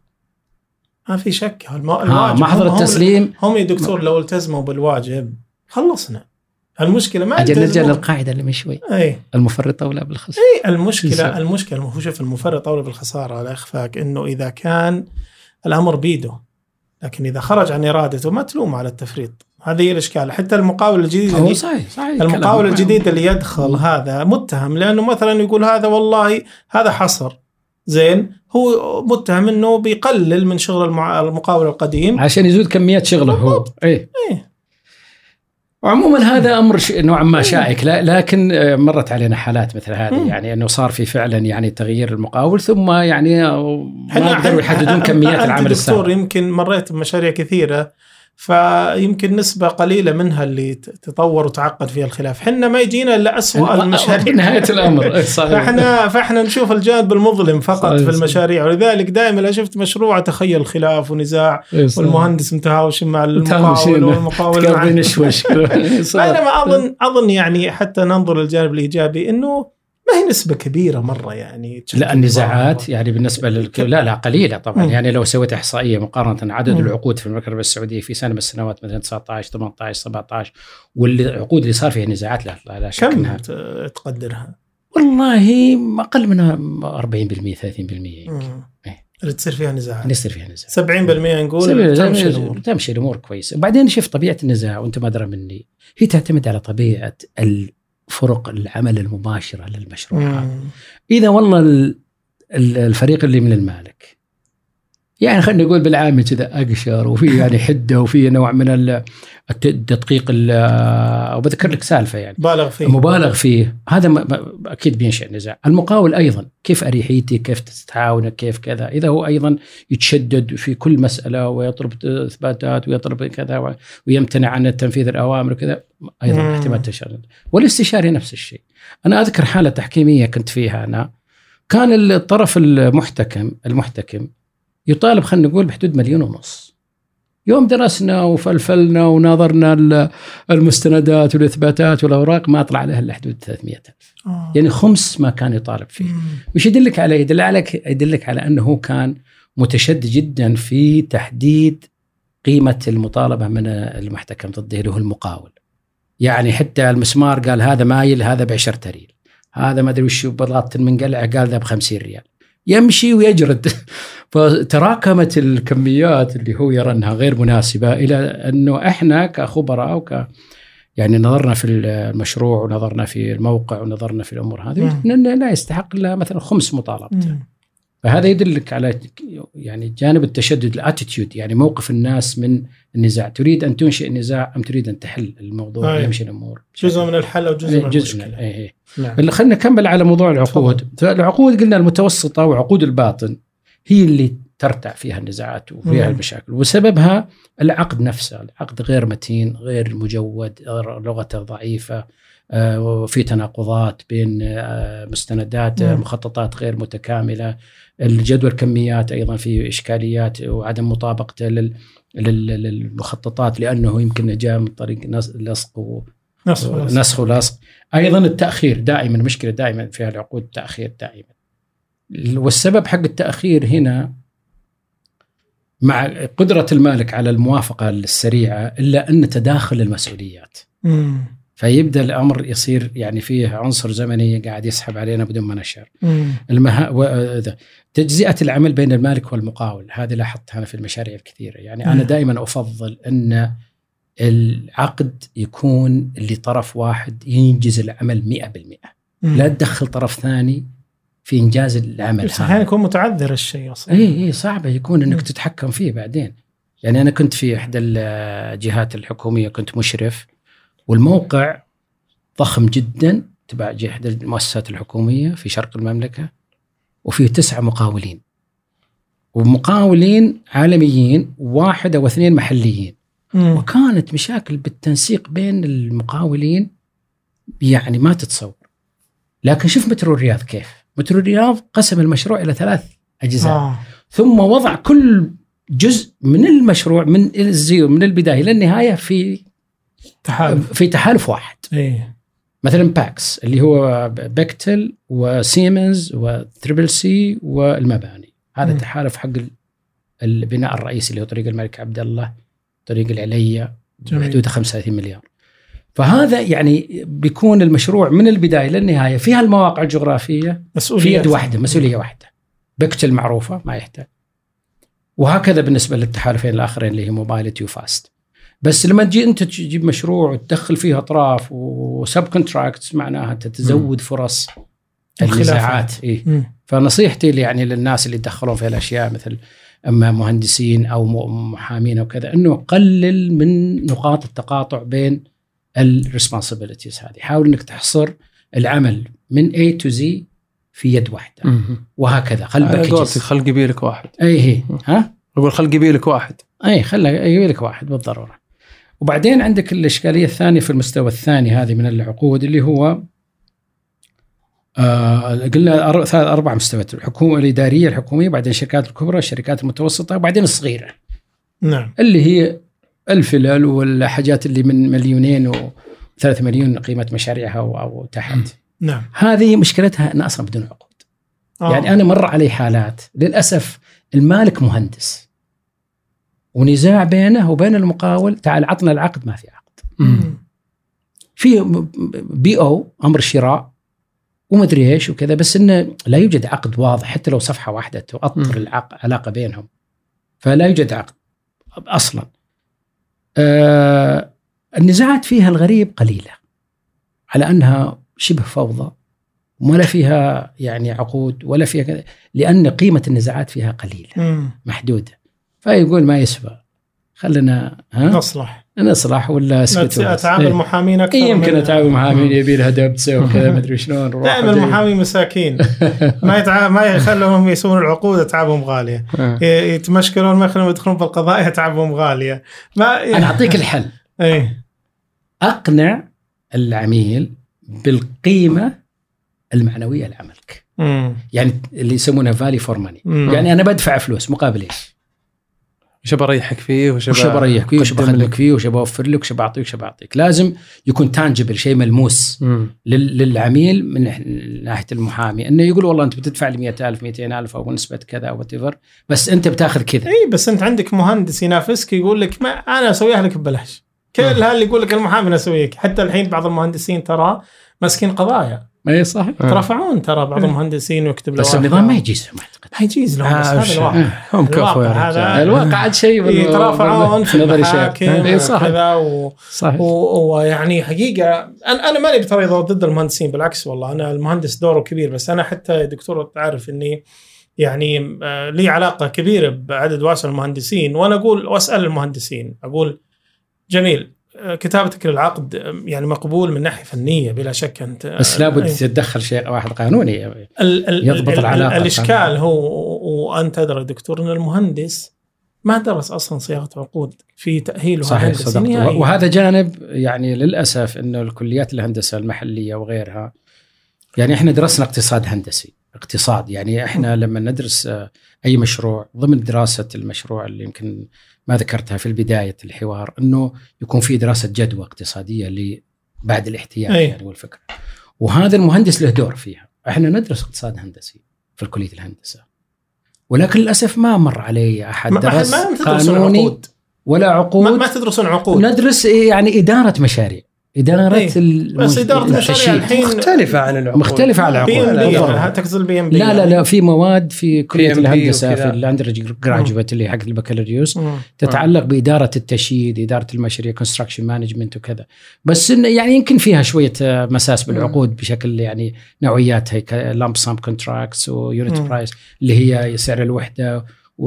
ما في شك الواجب محضر التسليم. هم يا دكتور لو التزموا بالواجب خلصنا المشكلة. ما أجل نرجع للقاعدة اللي من شوي أي المفرط أولى بالخسارة. أي المشكلة المشكلة هو شوف المفرط أولى بالخسارة على إخفاق إنه إذا كان الأمر بيده، لكن إذا خرج عن إرادته ما تلوم على التفريط. هذه الإشكال. حتى المقاول الجديد اللي صحيح صحيح المقاول الجديد اللي يدخل هذا متهم لأنه مثلا يقول هذا والله هذا حصر زين، هو متهم إنه بيقلل من شغل المقاول القديم عشان يزود كمية شغله هو. إيه إيه وعموما هذا امر نوعا ما شائك، لكن مرت علينا حالات مثل هذه، يعني انه صار في فعلا يعني تغيير المقاول، ثم يعني ما قدروا يحددون كميات العمل السابق. دكتور يمكن مريت بمشاريع كثيره، فيمكن نسبة قليلة منها اللي تطور وتعقد فيها الخلاف. حنا ما يجينا إلا أسوأ المشاريع نهاية الأمر. فإحنا فإحنا نشوف الجانب المظلم فقط صحيح. في المشاريع، ولذلك دائما لا شفت مشروع تخيل خلاف ونزاع والمهندس متهاوش مع المقاول والمقاول مع بينما أظن أظن يعني حتى ننظر للجانب الإيجابي إنه ما هي نسبة كبيرة مرة يعني. لا النزاعات يعني بالنسبة للك لا لا قليلة طبعا. م. يعني لو سويت إحصائية مقارنة عدد م. العقود في المملكة العربية السعودية في سنة من السنوات مثلا تسعة عشر ثمانية عشر سبعة عشر والعقود اللي صار فيها نزاعات لا لا شك كم إنها تقدرها؟ والله أقل منها أربعين بالمئة ثلاثين بالمئة يمكن اللي تصير فيها نزاعات. اللي يصير فيها نزاع سبعين بالمئة نقول تمشي الأمور تمشي الأمور كويس. وبعدين شوف طبيعة النزاع وأنت ما أدرى مني، هي تعتمد على طبيعة ال فرق العمل المباشرة للمشروع. إذا والله الفريق اللي من المالك يعني خلينا نقول بالعامي كذا أقشر وفي يعني حدة وفي نوع من التدقيق، وبذكر لك سالفة يعني مبالغ فيه مبالغ فيه هذا أكيد بينشأ نزاع. المقاول أيضا كيف أريحيتي، كيف تتعاون، كيف كذا. إذا هو أيضا يتشدد في كل مسألة ويطلب إثباتات ويطلب كذا ويمتنع عن تنفيذ الأوامر وكذا، أيضا مم. احتمال تشدد. والاستشاري نفس الشيء. أنا أذكر حالة تحكيمية كنت فيها أنا، كان الطرف المحتكم المحتكم يطالب خلينا نقول بحدود مليون ونص. يوم درسنا وفلفلنا وناظرنا المستندات والإثباتات والأوراق ما طلع لها إلا حدود ثلاثمئة ألف. آه. يعني خمس ما كان يطالب فيه. مم. وش يدلك على يدل عليك يدلك على أنه كان متشدد جدا في تحديد قيمة المطالبة من المحتكم ضده اللي هو المقاول. يعني حتى المسمار قال هذا مايل هذا بعشرة ريال، هذا ما أدري وش بضغط المنقلع قال ذا بخمسين ريال، يمشي ويجرد. فتراكمت الكميات اللي هو يرى أنها غير مناسبة، إلى أنه إحنا كخبراء وك يعني نظرنا في المشروع ونظرنا في الموقع ونظرنا في الأمور هذه أنه لا يستحق إلا مثلا خمس مطالبته. فهذا يدلك على يعني جانب التشدد الاتيتيود، يعني موقف الناس من النزاع. تريد أن تنشئ نزاع أم تريد أن تحل الموضوع ويمشي الأمور؟ جزء من الحل وجزء من المشكلة. ايه ايه. نعم. خلينا نكمل على موضوع العقود. العقود قلنا المتوسطة وعقود الباطن هي اللي ترتع فيها النزاعات وفيها مم. المشاكل، وسببها العقد نفسه. العقد غير متين، غير مجود، لغته ضعيفة، وفي تناقضات بين مستندات، مم. مخططات غير متكاملة، الجدول كميات أيضا في إشكاليات وعدم مطابقته لل للمخططات لأنه يمكن جاء من طريق لصق ونسخ ولصق. أيضا التأخير دائما مشكلة دائما فيها العقود، تأخير دائما. والسبب حق التأخير هنا مع قدرة المالك على الموافقة السريعة إلا أن تداخل المسؤوليات. مم. فيبدأ الأمر يصير يعني فيه عنصر زمني قاعد يسحب علينا بدون ما نشعر. المها... و... تجزئة العمل بين المالك والمقاول هذه لاحظتها أنا في المشاريع الكثيرة. يعني أنا دائما أفضل أن العقد يكون اللي طرف واحد ينجز العمل مئة بالمئة، لا تدخل طرف ثاني في إنجاز العمل. بس أحيانا يكون متعذر الشيء أصلا. إيه إيه صعبة يكون إنك تتحكم فيه بعدين. يعني أنا كنت في إحدى الجهات الحكومية كنت مشرف، والموقع ضخم جدا تبع إحدى المؤسسات الحكومية في شرق المملكة، وفيه تسعة مقاولين، ومقاولين عالميين واحد أو اثنين محليين. مم. وكانت مشاكل بالتنسيق بين المقاولين يعني ما تتصور. لكن شوف مترو الرياض كيف، مترو الرياض قسم المشروع إلى ثلاث أجزاء. آه. ثم وضع كل جزء من المشروع من الزيرو من البداية إلى النهاية في تحالف في تحالف واحد. إيه. مثلا باكس اللي هو بيكتل وسيمنز وتريبل سي والمباني، هذا م. تحالف حق البناء الرئيسي اللي هو طريق الملك عبد الله، طريق العليا بحدود خمسة وثلاثين مليار. فهذا يعني بيكون المشروع من البداية للنهاية فيها المواقع الجغرافية في يد واحدة، مسؤولية واحدة. بيكتل معروفة ما يحتاج، وهكذا بالنسبة للتحالفين الآخرين اللي هي موبايلتي وفاست. بس لما تجي أنت تجيب مشروع وتدخل فيه أطراف وسب كونتراكتس معناها تتزود فرص النزاعات. إيه؟ فنصيحتي يعني للناس اللي يدخلون في الأشياء مثل أما مهندسين أو محامين أو كذا، أنه قلل من نقاط التقاطع بين الريسبونسابيلتيز هذه. حاول انك تحصر العمل من A to Z في يد واحدة مم. وهكذا. خل باكجز، خل قبيلك واحد. اي هي ها اقول خل قبيلك واحد. اي خل قبيلك واحد بالضرورة. وبعدين عندك الإشكالية الثانية في المستوى الثاني هذه من العقود اللي هو آه قلنا ثلاث أربع مستويات: الحكومة الإدارية الحكومية، بعدين الشركات الكبرى، الشركات المتوسطة، وبعدين الصغيرة. نعم. اللي هي الفلل والحاجات اللي من مليونين وثلاثة مليون قيمة مشاريعها أو, أو تحت. نعم. هذه مشكلتها أن أصلا بدون عقود. آه. يعني أنا مر علي حالات للأسف المالك مهندس ونزاع بينه وبين المقاول، تعال عطنا العقد، ما في عقد. مم. في بي أو أمر شراء ومدري إيش وكذا، بس إنه لا يوجد عقد واضح حتى لو صفحة واحدة تؤطر العلاقة بينهم، فلا يوجد عقد أصلا. آه النزاعات فيها الغريب قليلة، على أنها شبه فوضى ولا فيها يعني عقود ولا فيها كذا، لأن قيمة النزاعات فيها قليلة مم. محدودة. فيقول ما يسوى، خلنا ها نصلح نصلح ولا اسكت. اتعامل إيه. محامين اكثر. إيه يمكن اتعامل محامين يبي لها دبسه وكذا ما ادري شلون. دائما المحامين مساكين ما يتع... ما يخلوهم يسوون العقود، اتعابهم غاليه. يتمشكلون ما يخلوهم يدخلون بالقضاء، اتعابهم غاليه. ما انا اعطيك الحل. ايه اقنع العميل بالقيمه المعنويه لعملك. مم. يعني اللي يسمونها فالي فور ماني. مم. يعني انا بدفع فلوس مقابل ايش؟ وش بريحك فيه، وش بريحك فيه، وش بخدمك فيه، وش بوفر لك، وش بعطيك، وش بعطيك. لازم يكون تانجبل، شيء ملموس لل... للعميل من ناحيه المحامي، انه يقول والله انت بتدفع لي مئة ألف مئتين ألف او نسبه كذا او وات، بس انت بتاخذ كذا. اي بس انت عندك مهندس ينافسك يقول لك ما انا اسويها لك ببلاش. كل هذا اللي يقول لك المحامي انا اسويك. حتى الحين بعض المهندسين ترى ماسكين قضايا. اي صح. ترفعون ترى بعض المهندسين ويكتب له، بس النظام ما يجيز ما اعتقد هيجيز لهم. بس هذا الواقع. هم كفو هذا الواقع عاد شيء يترافعون في المحاكم صح كذا و... صح. ويعني حقيقه انا انا ماني بترى ضد المهندسين، بالعكس والله انا المهندس دوره كبير. بس انا حتى دكتور تعرف اني يعني لي علاقه كبيره بعدد واسع المهندسين، وانا اقول واسال المهندسين اقول جميل كتابتك للعقد يعني مقبول من ناحيه فنيه بلا شك، انت بس لابد تتدخل شيء واحد قانوني ال ال يضبط العلاقه. الاشكال هو وانت تدري دكتور ان المهندس ما درس اصلا صياغه عقود في تاهيله. صحيح صدقت. وهذا جانب يعني للاسف انه الكليات الهندسه المحليه وغيرها، يعني احنا درسنا اقتصاد هندسي، اقتصاد يعني احنا لما ندرس اي مشروع ضمن دراسه المشروع اللي يمكن ما ذكرتها في البداية الحوار، أنه يكون في دراسة جدوى اقتصادية اللي بعد الاحتياج يعني والفكرة، وهذا المهندس له دور فيها. احنا ندرس اقتصاد هندسي في الكلية الهندسة، ولكن للأسف ما مر علي أحد درس قانوني عقود. ولا عقود. ما, ما تدرسون عقود. ندرس يعني إدارة مشاريع، إدارة ايه. بس إدارة المشاريع الحين مختلفة عن العقود. مختلفة عن العقود. تقصد البي ام بي؟ لا لا لا في مواد في كلية الهندسة في الأندر جراجويت اللي حق البكالوريوس تتعلق بإدارة التشييد، إدارة المشاريع، كونستراكشن مانجمنت وكذا. بس إن يعني يمكن فيها شوية مساس بالعقود بشكل يعني نوعياتها لامب سام كونتراكتس ويونت برايس اللي هي سعر الوحدة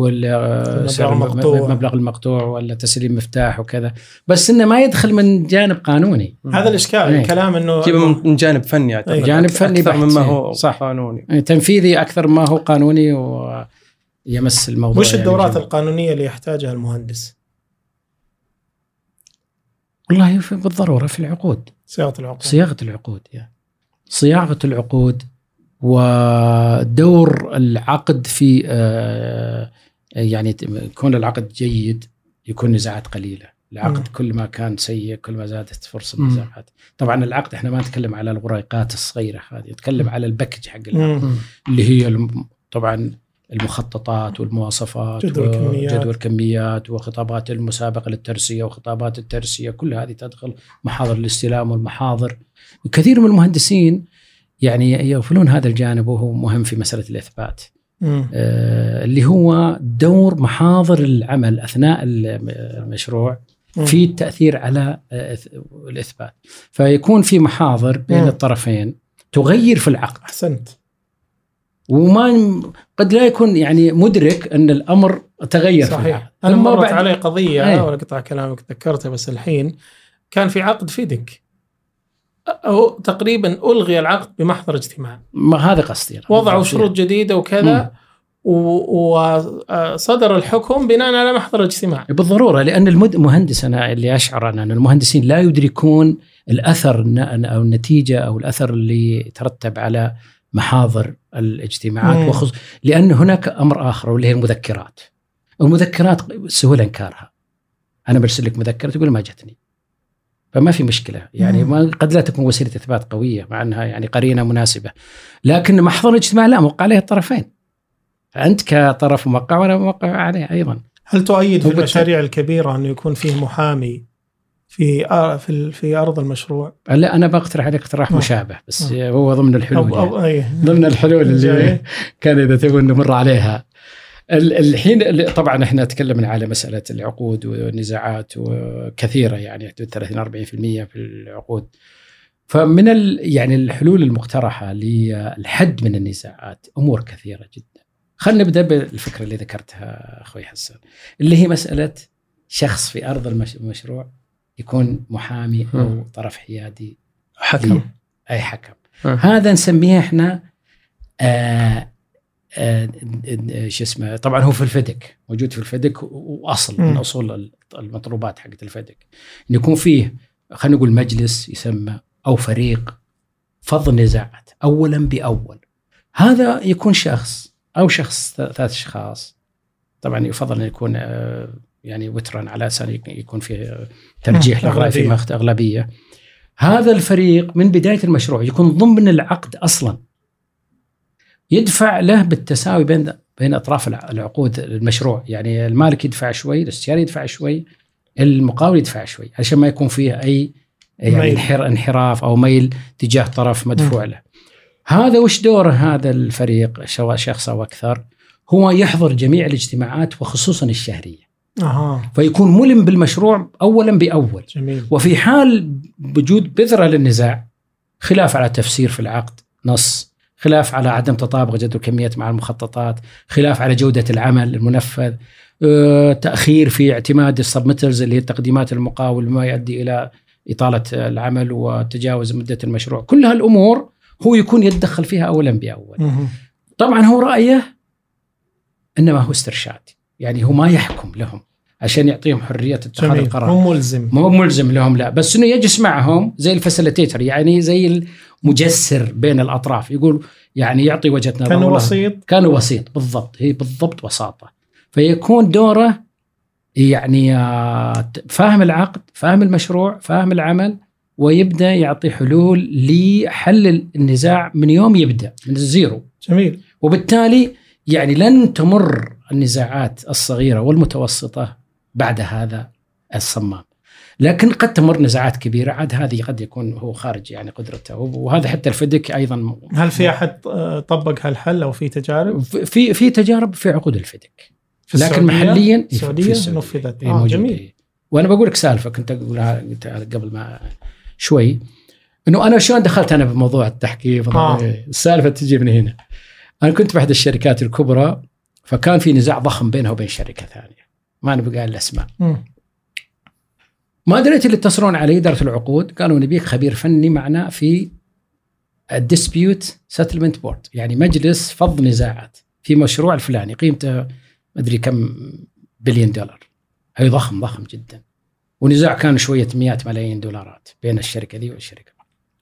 والمبلغ المقطوع ولا تسليم مفتاح وكذا، بس انه ما يدخل من جانب قانوني. هذا الاشكال. ايه. الكلام انه من جانب فني يعتبر. جانب فني اكثر مما هو صح. قانوني، تنفيذي اكثر ما هو قانوني ويمس الموضوع. وش الدورات يعني القانونيه اللي يحتاجها المهندس؟ والله بالضروره في العقود، صياغه العقود صياغه العقود يعني صياغه العقود ودور العقد في يعني يكون العقد جيد يكون نزاعات قليلة. العقد م. كل ما كان سيء كل ما زادت فرصة النزاعات. طبعا العقد احنا ما نتكلم على الورقات الصغيرة هذه، نتكلم على الباكج حق العقد م. اللي هي طبعا المخططات والمواصفات جدول الكميات, جدول الكميات وخطابات المسابقة للترسية وخطابات الترسية، كل هذه تدخل محاضر الاستلام والمحاضر. كثير من المهندسين يعني يغفلون هذا الجانب، وهو مهم في مسألة الإثبات آه اللي هو دور محاضر العمل أثناء المشروع في التأثير على آه الإثبات. فيكون في محاضر بين مم. الطرفين تغير في العقد. أحسنت. وما قد لا يكون يعني مدرك أن الأمر تغير. صحيح. أنا مرت علي قضية ولا قطع كلامك ذكرتها بس الحين كان في عقد فيدك أو تقريبا ألغي العقد بمحضر اجتماع. ما هذا قصدي، وضعوا شروط جديدة وكذا، وصدر الحكم بناء على محضر الاجتماع. بالضرورة، لأن المهندس، أنا اللي أشعر أن المهندسين لا يدركون الأثر أو النتيجة أو الأثر اللي ترتب على محاضر الاجتماعات، وخص... لأن هناك أمر آخر واللي هي المذكرات. المذكرات سهولة إنكارها، أنا برسل لك مذكرة تقول ما جتني، فما في مشكلة يعني. ما قد لا تكون وسيلة إثبات قوية مع أنها يعني قرينة مناسبة، لكن محضر الاجتماع لا، موقع عليه الطرفين، فأنت كطرف موقع وأنا موقع عليه أيضا. هل تؤيد في المشاريع الكبيرة أنه يكون فيه محامي في في في أرض المشروع؟ لا، أنا بقترح عليك اقتراح مشابه، بس أوه. هو ضمن الحلول أو أو يعني. ضمن الحلول اللي كان إذا تبغى نمر عليها الحين. طبعا احنا تكلمنا على مسألة العقود والنزاعات وكثيرة، يعني حدود ثلاثين أربعين بالمئة في العقود. فمن يعني الحلول المقترحة للحد من النزاعات أمور كثيرة جدا. خلينا نبدأ بالفكرة اللي ذكرتها أخوي حسن، اللي هي مسألة شخص في أرض المشروع يكون محامي أو طرف حيادي، حكم، أي حكم. م. هذا نسميه إحنا آه آه شو اسمه، طبعا هو في الفدك، موجود في الفدك، وأصل من أصول المطلوبات حقت الفدك إن يكون فيه، خلينا نقول مجلس يسمى أو فريق فض نزاعات أولا بأول. هذا يكون شخص أو شخص ثلاث أشخاص، طبعا يفضل أن يكون آه يعني وترا على أساس يكون فيه ترجيح للرأي في مخت أغلبية. هذا الفريق من بداية المشروع يكون ضمن العقد أصلا، يدفع له بالتساوي بين بين أطراف العقود المشروع، يعني المالك يدفع شوي، الاستشاري يدفع شوي، المقاول يدفع شوي، عشان ما يكون فيه أي يعني انحراف أو ميل تجاه طرف مدفوع له. هذا وش دوره هذا الفريق، سواء شخص أو أكثر؟ هو يحضر جميع الاجتماعات وخصوصا الشهرية. أها. فيكون ملم بالمشروع أولا بأول. جميل. وفي حال وجود بذرة للنزاع، خلاف على تفسير في العقد نص، خلاف على عدم تطابق جدول الكميات مع المخططات، خلاف على جودة العمل المنفذ، أه، تأخير في اعتماد السبمترز اللي هي تقديمات المقاول ما يؤدي إلى إطالة العمل وتجاوز مدة المشروع، كل هالأمور هو يكون يتدخل فيها أولا بأول. مه. طبعا هو رأيه إنما هو استرشاد، يعني هو ما يحكم لهم عشان يعطيهم حرية اتخاذ القرار، مو ملزم مو ملزم لهم، لا، بس إنه يجلس معهم زي الفاسيليتيتر، يعني زي المجسر بين الأطراف، يقول يعني يعطي وجهة نظر، كان وسيط، كان وسيط بالضبط، هي بالضبط وساطة. فيكون دوره يعني فاهم العقد، فاهم المشروع، فاهم العمل، ويبدأ يعطي حلول لحل النزاع من يوم يبدأ من الزيرو. جميل. وبالتالي يعني لن تمر النزاعات الصغيرة والمتوسطة بعد هذا الصمام، لكن قد تمر نزاعات كبيرة، عاد هذه قد يكون هو خارج يعني قدرته. وهذا حتى الفدك أيضا. هل في أحد طبق هالحل أو في تجارب؟ في في تجارب في عقود الفدك، في لكن محليا السعودية نفذت. آه آه جميل. وأنا بقول لك سالفة كنت أقولها قبل ما شوي، إنه أنا شلون دخلت أنا بموضوع التحكيم. آه. السالفة تجي من هنا. أنا كنت بأحد الشركات الكبرى، فكان في نزاع ضخم بينها وبين شركة ثانية، ما نبقى الأسماء. م. ما دريت اللي اتصلون علي إدارة العقود، قالوا نبيك خبير فني معنا في الديسبيوت سيتلمنت بورد، يعني مجلس فض نزاعات في مشروع الفلاني قيمته ما أدري كم بليون دولار، هي ضخم ضخم جدا، ونزاع كان شوية مئات ملايين دولارات بين الشركة دي والشركة.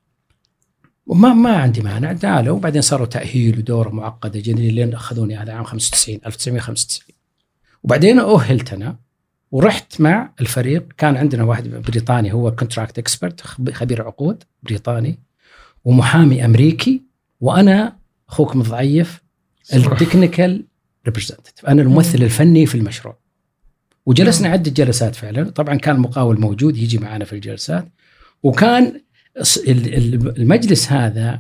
وما ما عندي مانع، تعالوا. وبعدين صاروا تأهيل ودورة معقدة جدا لين أخذوني هذا عام خمسة وتسعين ألف وتسعمائة وخمسة وتسعين. وبعدين أؤهلت أنا ورحت مع الفريق. كان عندنا واحد بريطاني هو كونتراكت اكسبرت، خبير عقود بريطاني، ومحامي أمريكي، وأنا أخوكم الضعيف التكنيكال ريبريزنتيف، أنا الممثل الفني في المشروع. وجلسنا عدة جلسات فعلا، طبعا كان المقاول موجود يجي معنا في الجلسات. وكان المجلس هذا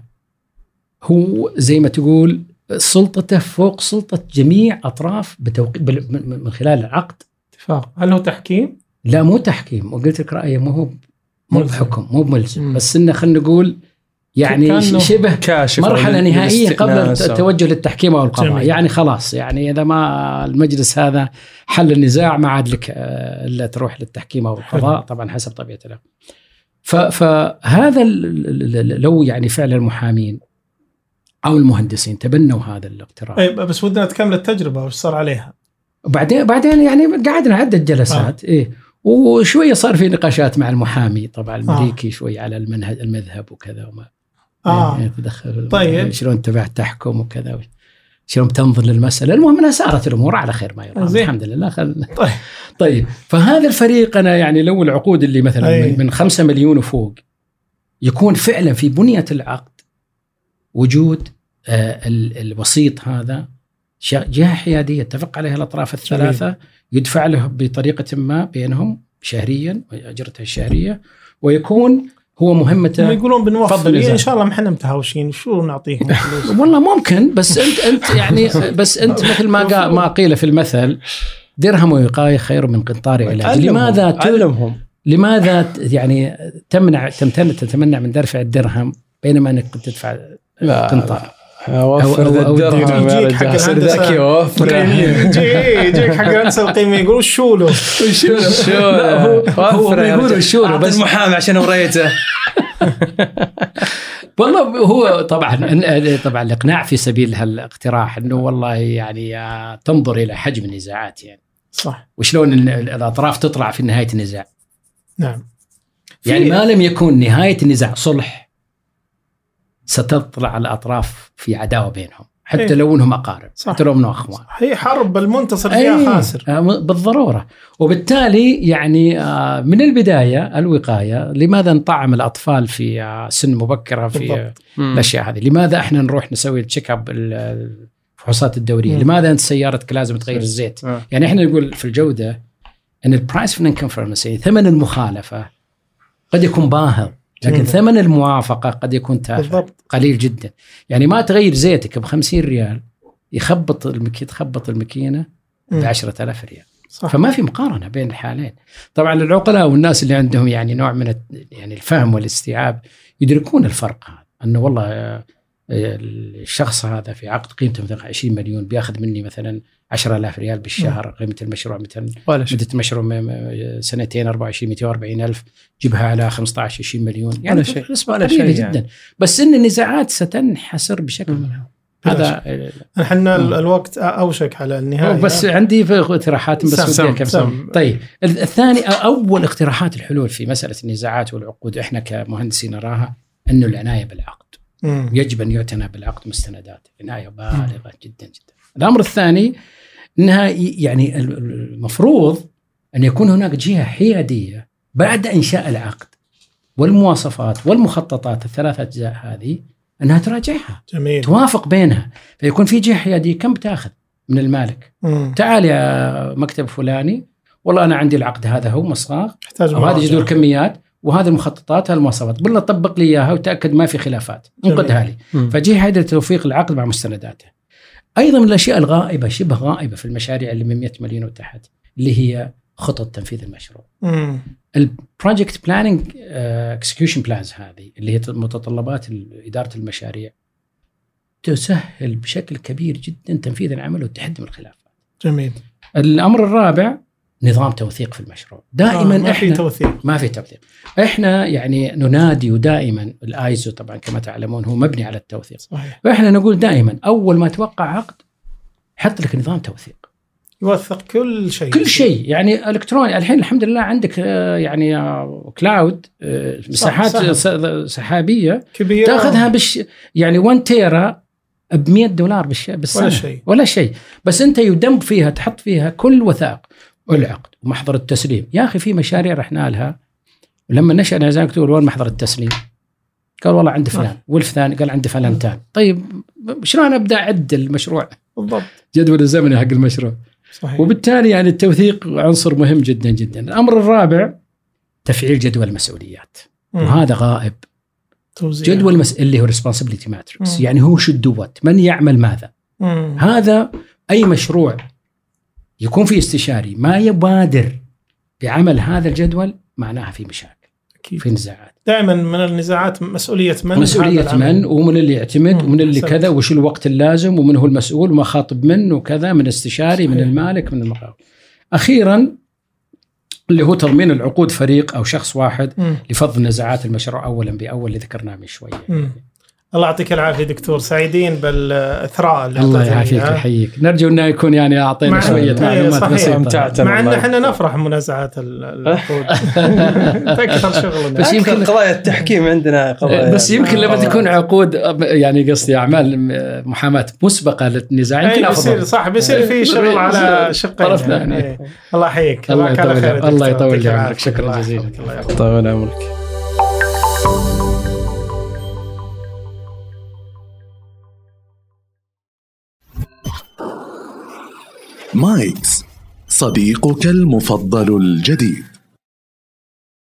هو زي ما تقول سلطته فوق سلطة جميع أطراف بتوقيت من خلال العقد. اتفاق. هل هو تحكيم؟ لا مو تحكيم، وقلت لك رأيه مو هو مو بحكم، مو بملزم، بس إنه خلينا نقول يعني شبه مرحلة نهائية قبل التوجه للتحكيم أو القضاء. جميل. يعني خلاص، يعني إذا ما المجلس هذا حل النزاع ما عاد لك إلا تروح للتحكيم أو القضاء، طبعا حسب طبيعة الأمر. فهذا لو يعني فعل المحامين أو المهندسين تبنوا هذا الاقتراح. أي بس ودنا تكمل التجربة وش صار عليها. وبعدين بعدين يعني قعدنا عدة جلسات. آه. إيه وشوية صار في نقاشات مع المحامي طبعا الأمريكي. آه. شوي على المنهج المذهب وكذا وما آه. يعني تدخل. طيب شلون تبع تحكم وكذا شلون تنظر للمسألة. المهم أنها صارت الأمور على خير ما يرام الحمد لله. خل... طيب. طيب فهذا الفريق أنا يعني لو العقود اللي مثلا أي. من خمسة مليون وفوق يكون فعلا في بنية العقد وجود آه الوسيط هذا جهة حيادية اتفق عليها الأطراف الثلاثة. جميل. يدفع له بطريقة ما بينهم شهريا أجرته الشهرية ويكون هو مهمته. يقولون بنوفر إن شاء الله ما احنا متهاوشين شو نعطيهم فلوس. والله ممكن بس أنت أنت يعني بس أنت مثل ما ما قيل في المثل درهم وقاية خير من قنطار علاج. لماذا تعلمهم؟ لماذا يعني تمنع تمتنع تتمنع من دفع الدرهم بينما أنك تدفع قنطار؟ وفر الدرهم يا رجال صير ذكي ووفر. يجيك حق الهندسة القيمة يقولوا شو له شو له هو بيقولوا شو له بس محامي عشان وريته. والله هو طبعا طبعا الإقناع في سبيل هالاقتراح إنه والله يعني تنظر إلى حجم النزاعات يعني صح وشلون الأطراف تطلع في نهاية النزاع. نعم يعني ما لم يكن نهاية النزاع صلح ستطلع الأطراف في عداوة بينهم حتى إيه؟ لو انهم أقارب صح. حتى لو انهم أخوان. هي حرب المنتصر فيها أيه خاسر بالضرورة. وبالتالي يعني من البداية الوقاية. لماذا نطعم الأطفال في سن مبكرة في الأشياء هذه؟ لماذا احنا نروح نسوي التشيك اب الفحوصات الدورية؟ مم. لماذا انت سيارتك لازم تغير الزيت؟ مم. يعني احنا نقول في الجودة ان البرايس فنن كونفيرمنسي ثمن المخالفة قد يكون باهظ لكن مم. ثمن الموافقة قد يكون تافه قليل جدا. يعني ما تغير زيتك بخمسين ريال يخبط المكي تخبط المكينة بعشرة آلاف ريال. صح. فما في مقارنة بين الحالين. طبعا العقلاء والناس اللي عندهم يعني نوع من يعني الفهم والاستيعاب يدركون الفرق هذا أنه والله الشخص هذا في عقد قيمته مثلا عشرين مليون بياخذ مني مثلا عشرة آلاف ريال بالشهر. قيمة المشروع مثلا مدة المشروع سنتين أربعة وعشرين مئتين وأربعين ألف جيبها على خمسة عشر عشرين مليون يعني نسبة قليلة جدا يعني. بس إن النزاعات ستنحسر بشكل منها. هذا احنا الوقت أوشك على النهاية بس عندي في اقتراحات بس ودي كم. طيب الثاني أول اقتراحات الحلول في مسألة النزاعات والعقود إحنا كمهندسين نراها إنه العناية بالعقد. مم. يجب أن يعتنى بالعقد مستندات عناية بالغة جدا جدا. الأمر الثاني أنها يعني المفروض أن يكون هناك جهة حيادية بعد إنشاء العقد والمواصفات والمخططات الثلاثة أجزاء هذه أنها تراجعها. جميل. توافق بينها فيكون في جهة حيادية. كم بتاخذ من المالك؟ مم. تعال يا مكتب فلاني والله أنا عندي العقد هذا هو مصاغ وهذه جدول كميات وهذه المخططات هالمواصفات بالله طبق لي إياها وتأكد ما في خلافات انقدها لي. فجهة حيادية توفيق العقد مع مستنداته. أيضا من الأشياء الغائبة شبه غائبة في المشاريع اللي من مئة مليون وتحت اللي هي خطط تنفيذ المشروع. البروجكت بلاننج اكسكيوشن بلانز هذه اللي هي متطلبات إدارة المشاريع تسهل بشكل كبير جدا تنفيذ العمل والتحدي من الخلافات. جميل. الأمر الرابع نظام توثيق في المشروع. دائما آه ما احنا في توثيق. ما في توثيق. احنا يعني ننادي ودائما الايزو طبعا كما تعلمون هو مبني على التوثيق. صحيح. واحنا نقول دائما اول ما توقع عقد حط لك نظام توثيق يوثق كل شيء كل شيء يعني الكتروني. الحين الحمد لله عندك يعني كلاود مساحات سحابيه كبيره تاخذها بش يعني واحد تيرا ب مئة دولار بالسنه ولا شيء ولا شيء. بس انت يدمب فيها تحط فيها كل وثائق والعقد ومحضر التسليم. يا أخي في مشاريع رحنا لها ولما نشأنا زي ما تقول وين محضر التسليم؟ قال والله عند فلان والفلان قال عند فلانتان. طيب شلون أنا أبدأ أعد المشروع بالضبط جدول الزمني حق المشروع. صحيح. وبالتالي يعني التوثيق عنصر مهم جدا جدا. الأمر الرابع تفعيل جدول المسؤوليات. م. وهذا غائب. توزيع. جدول المس... اللي هو responsibility matrix. م. يعني هو should do what من يعمل ماذا. م. هذا أي مشروع يكون في استشاري ما يبادر بعمل هذا الجدول معناها في مشاكل. في نزاعات. دائما من النزاعات مسؤولية من؟ مسؤولية من ومن اللي يعتمد ومن اللي سلت. كذا وش الوقت اللازم ومن هو المسؤول وما خاطب منه وكذا، من استشاري من المالك من المقاول. أخيرا اللي هو تضمين العقود فريق أو شخص واحد م. لفض نزاعات المشروع أولا بأول اللي ذكرناه من شوية. م. الله يعطيك العافية دكتور، سعيدين بالإثراء اللي الله يعافيك ويحييك. نرجو أنه يكون يعني أعطينا شوية معلومات بسيطة، مع أن احنا نفرح منازعات العقود تكثر شغلنا، بس يمكن قضايا التحكيم عندنا قضايا، بس يمكن لما تكون عقود يعني قصدي أعمال محاماة مسبقة للنزاع يمكن أفضل. صح بيصير في شغل على شقين يعني. الله يحييك، الله يطول الله يطول عمرك، شكرا جزيلا. طول عمرك. مايكس صديقك المفضل الجديد.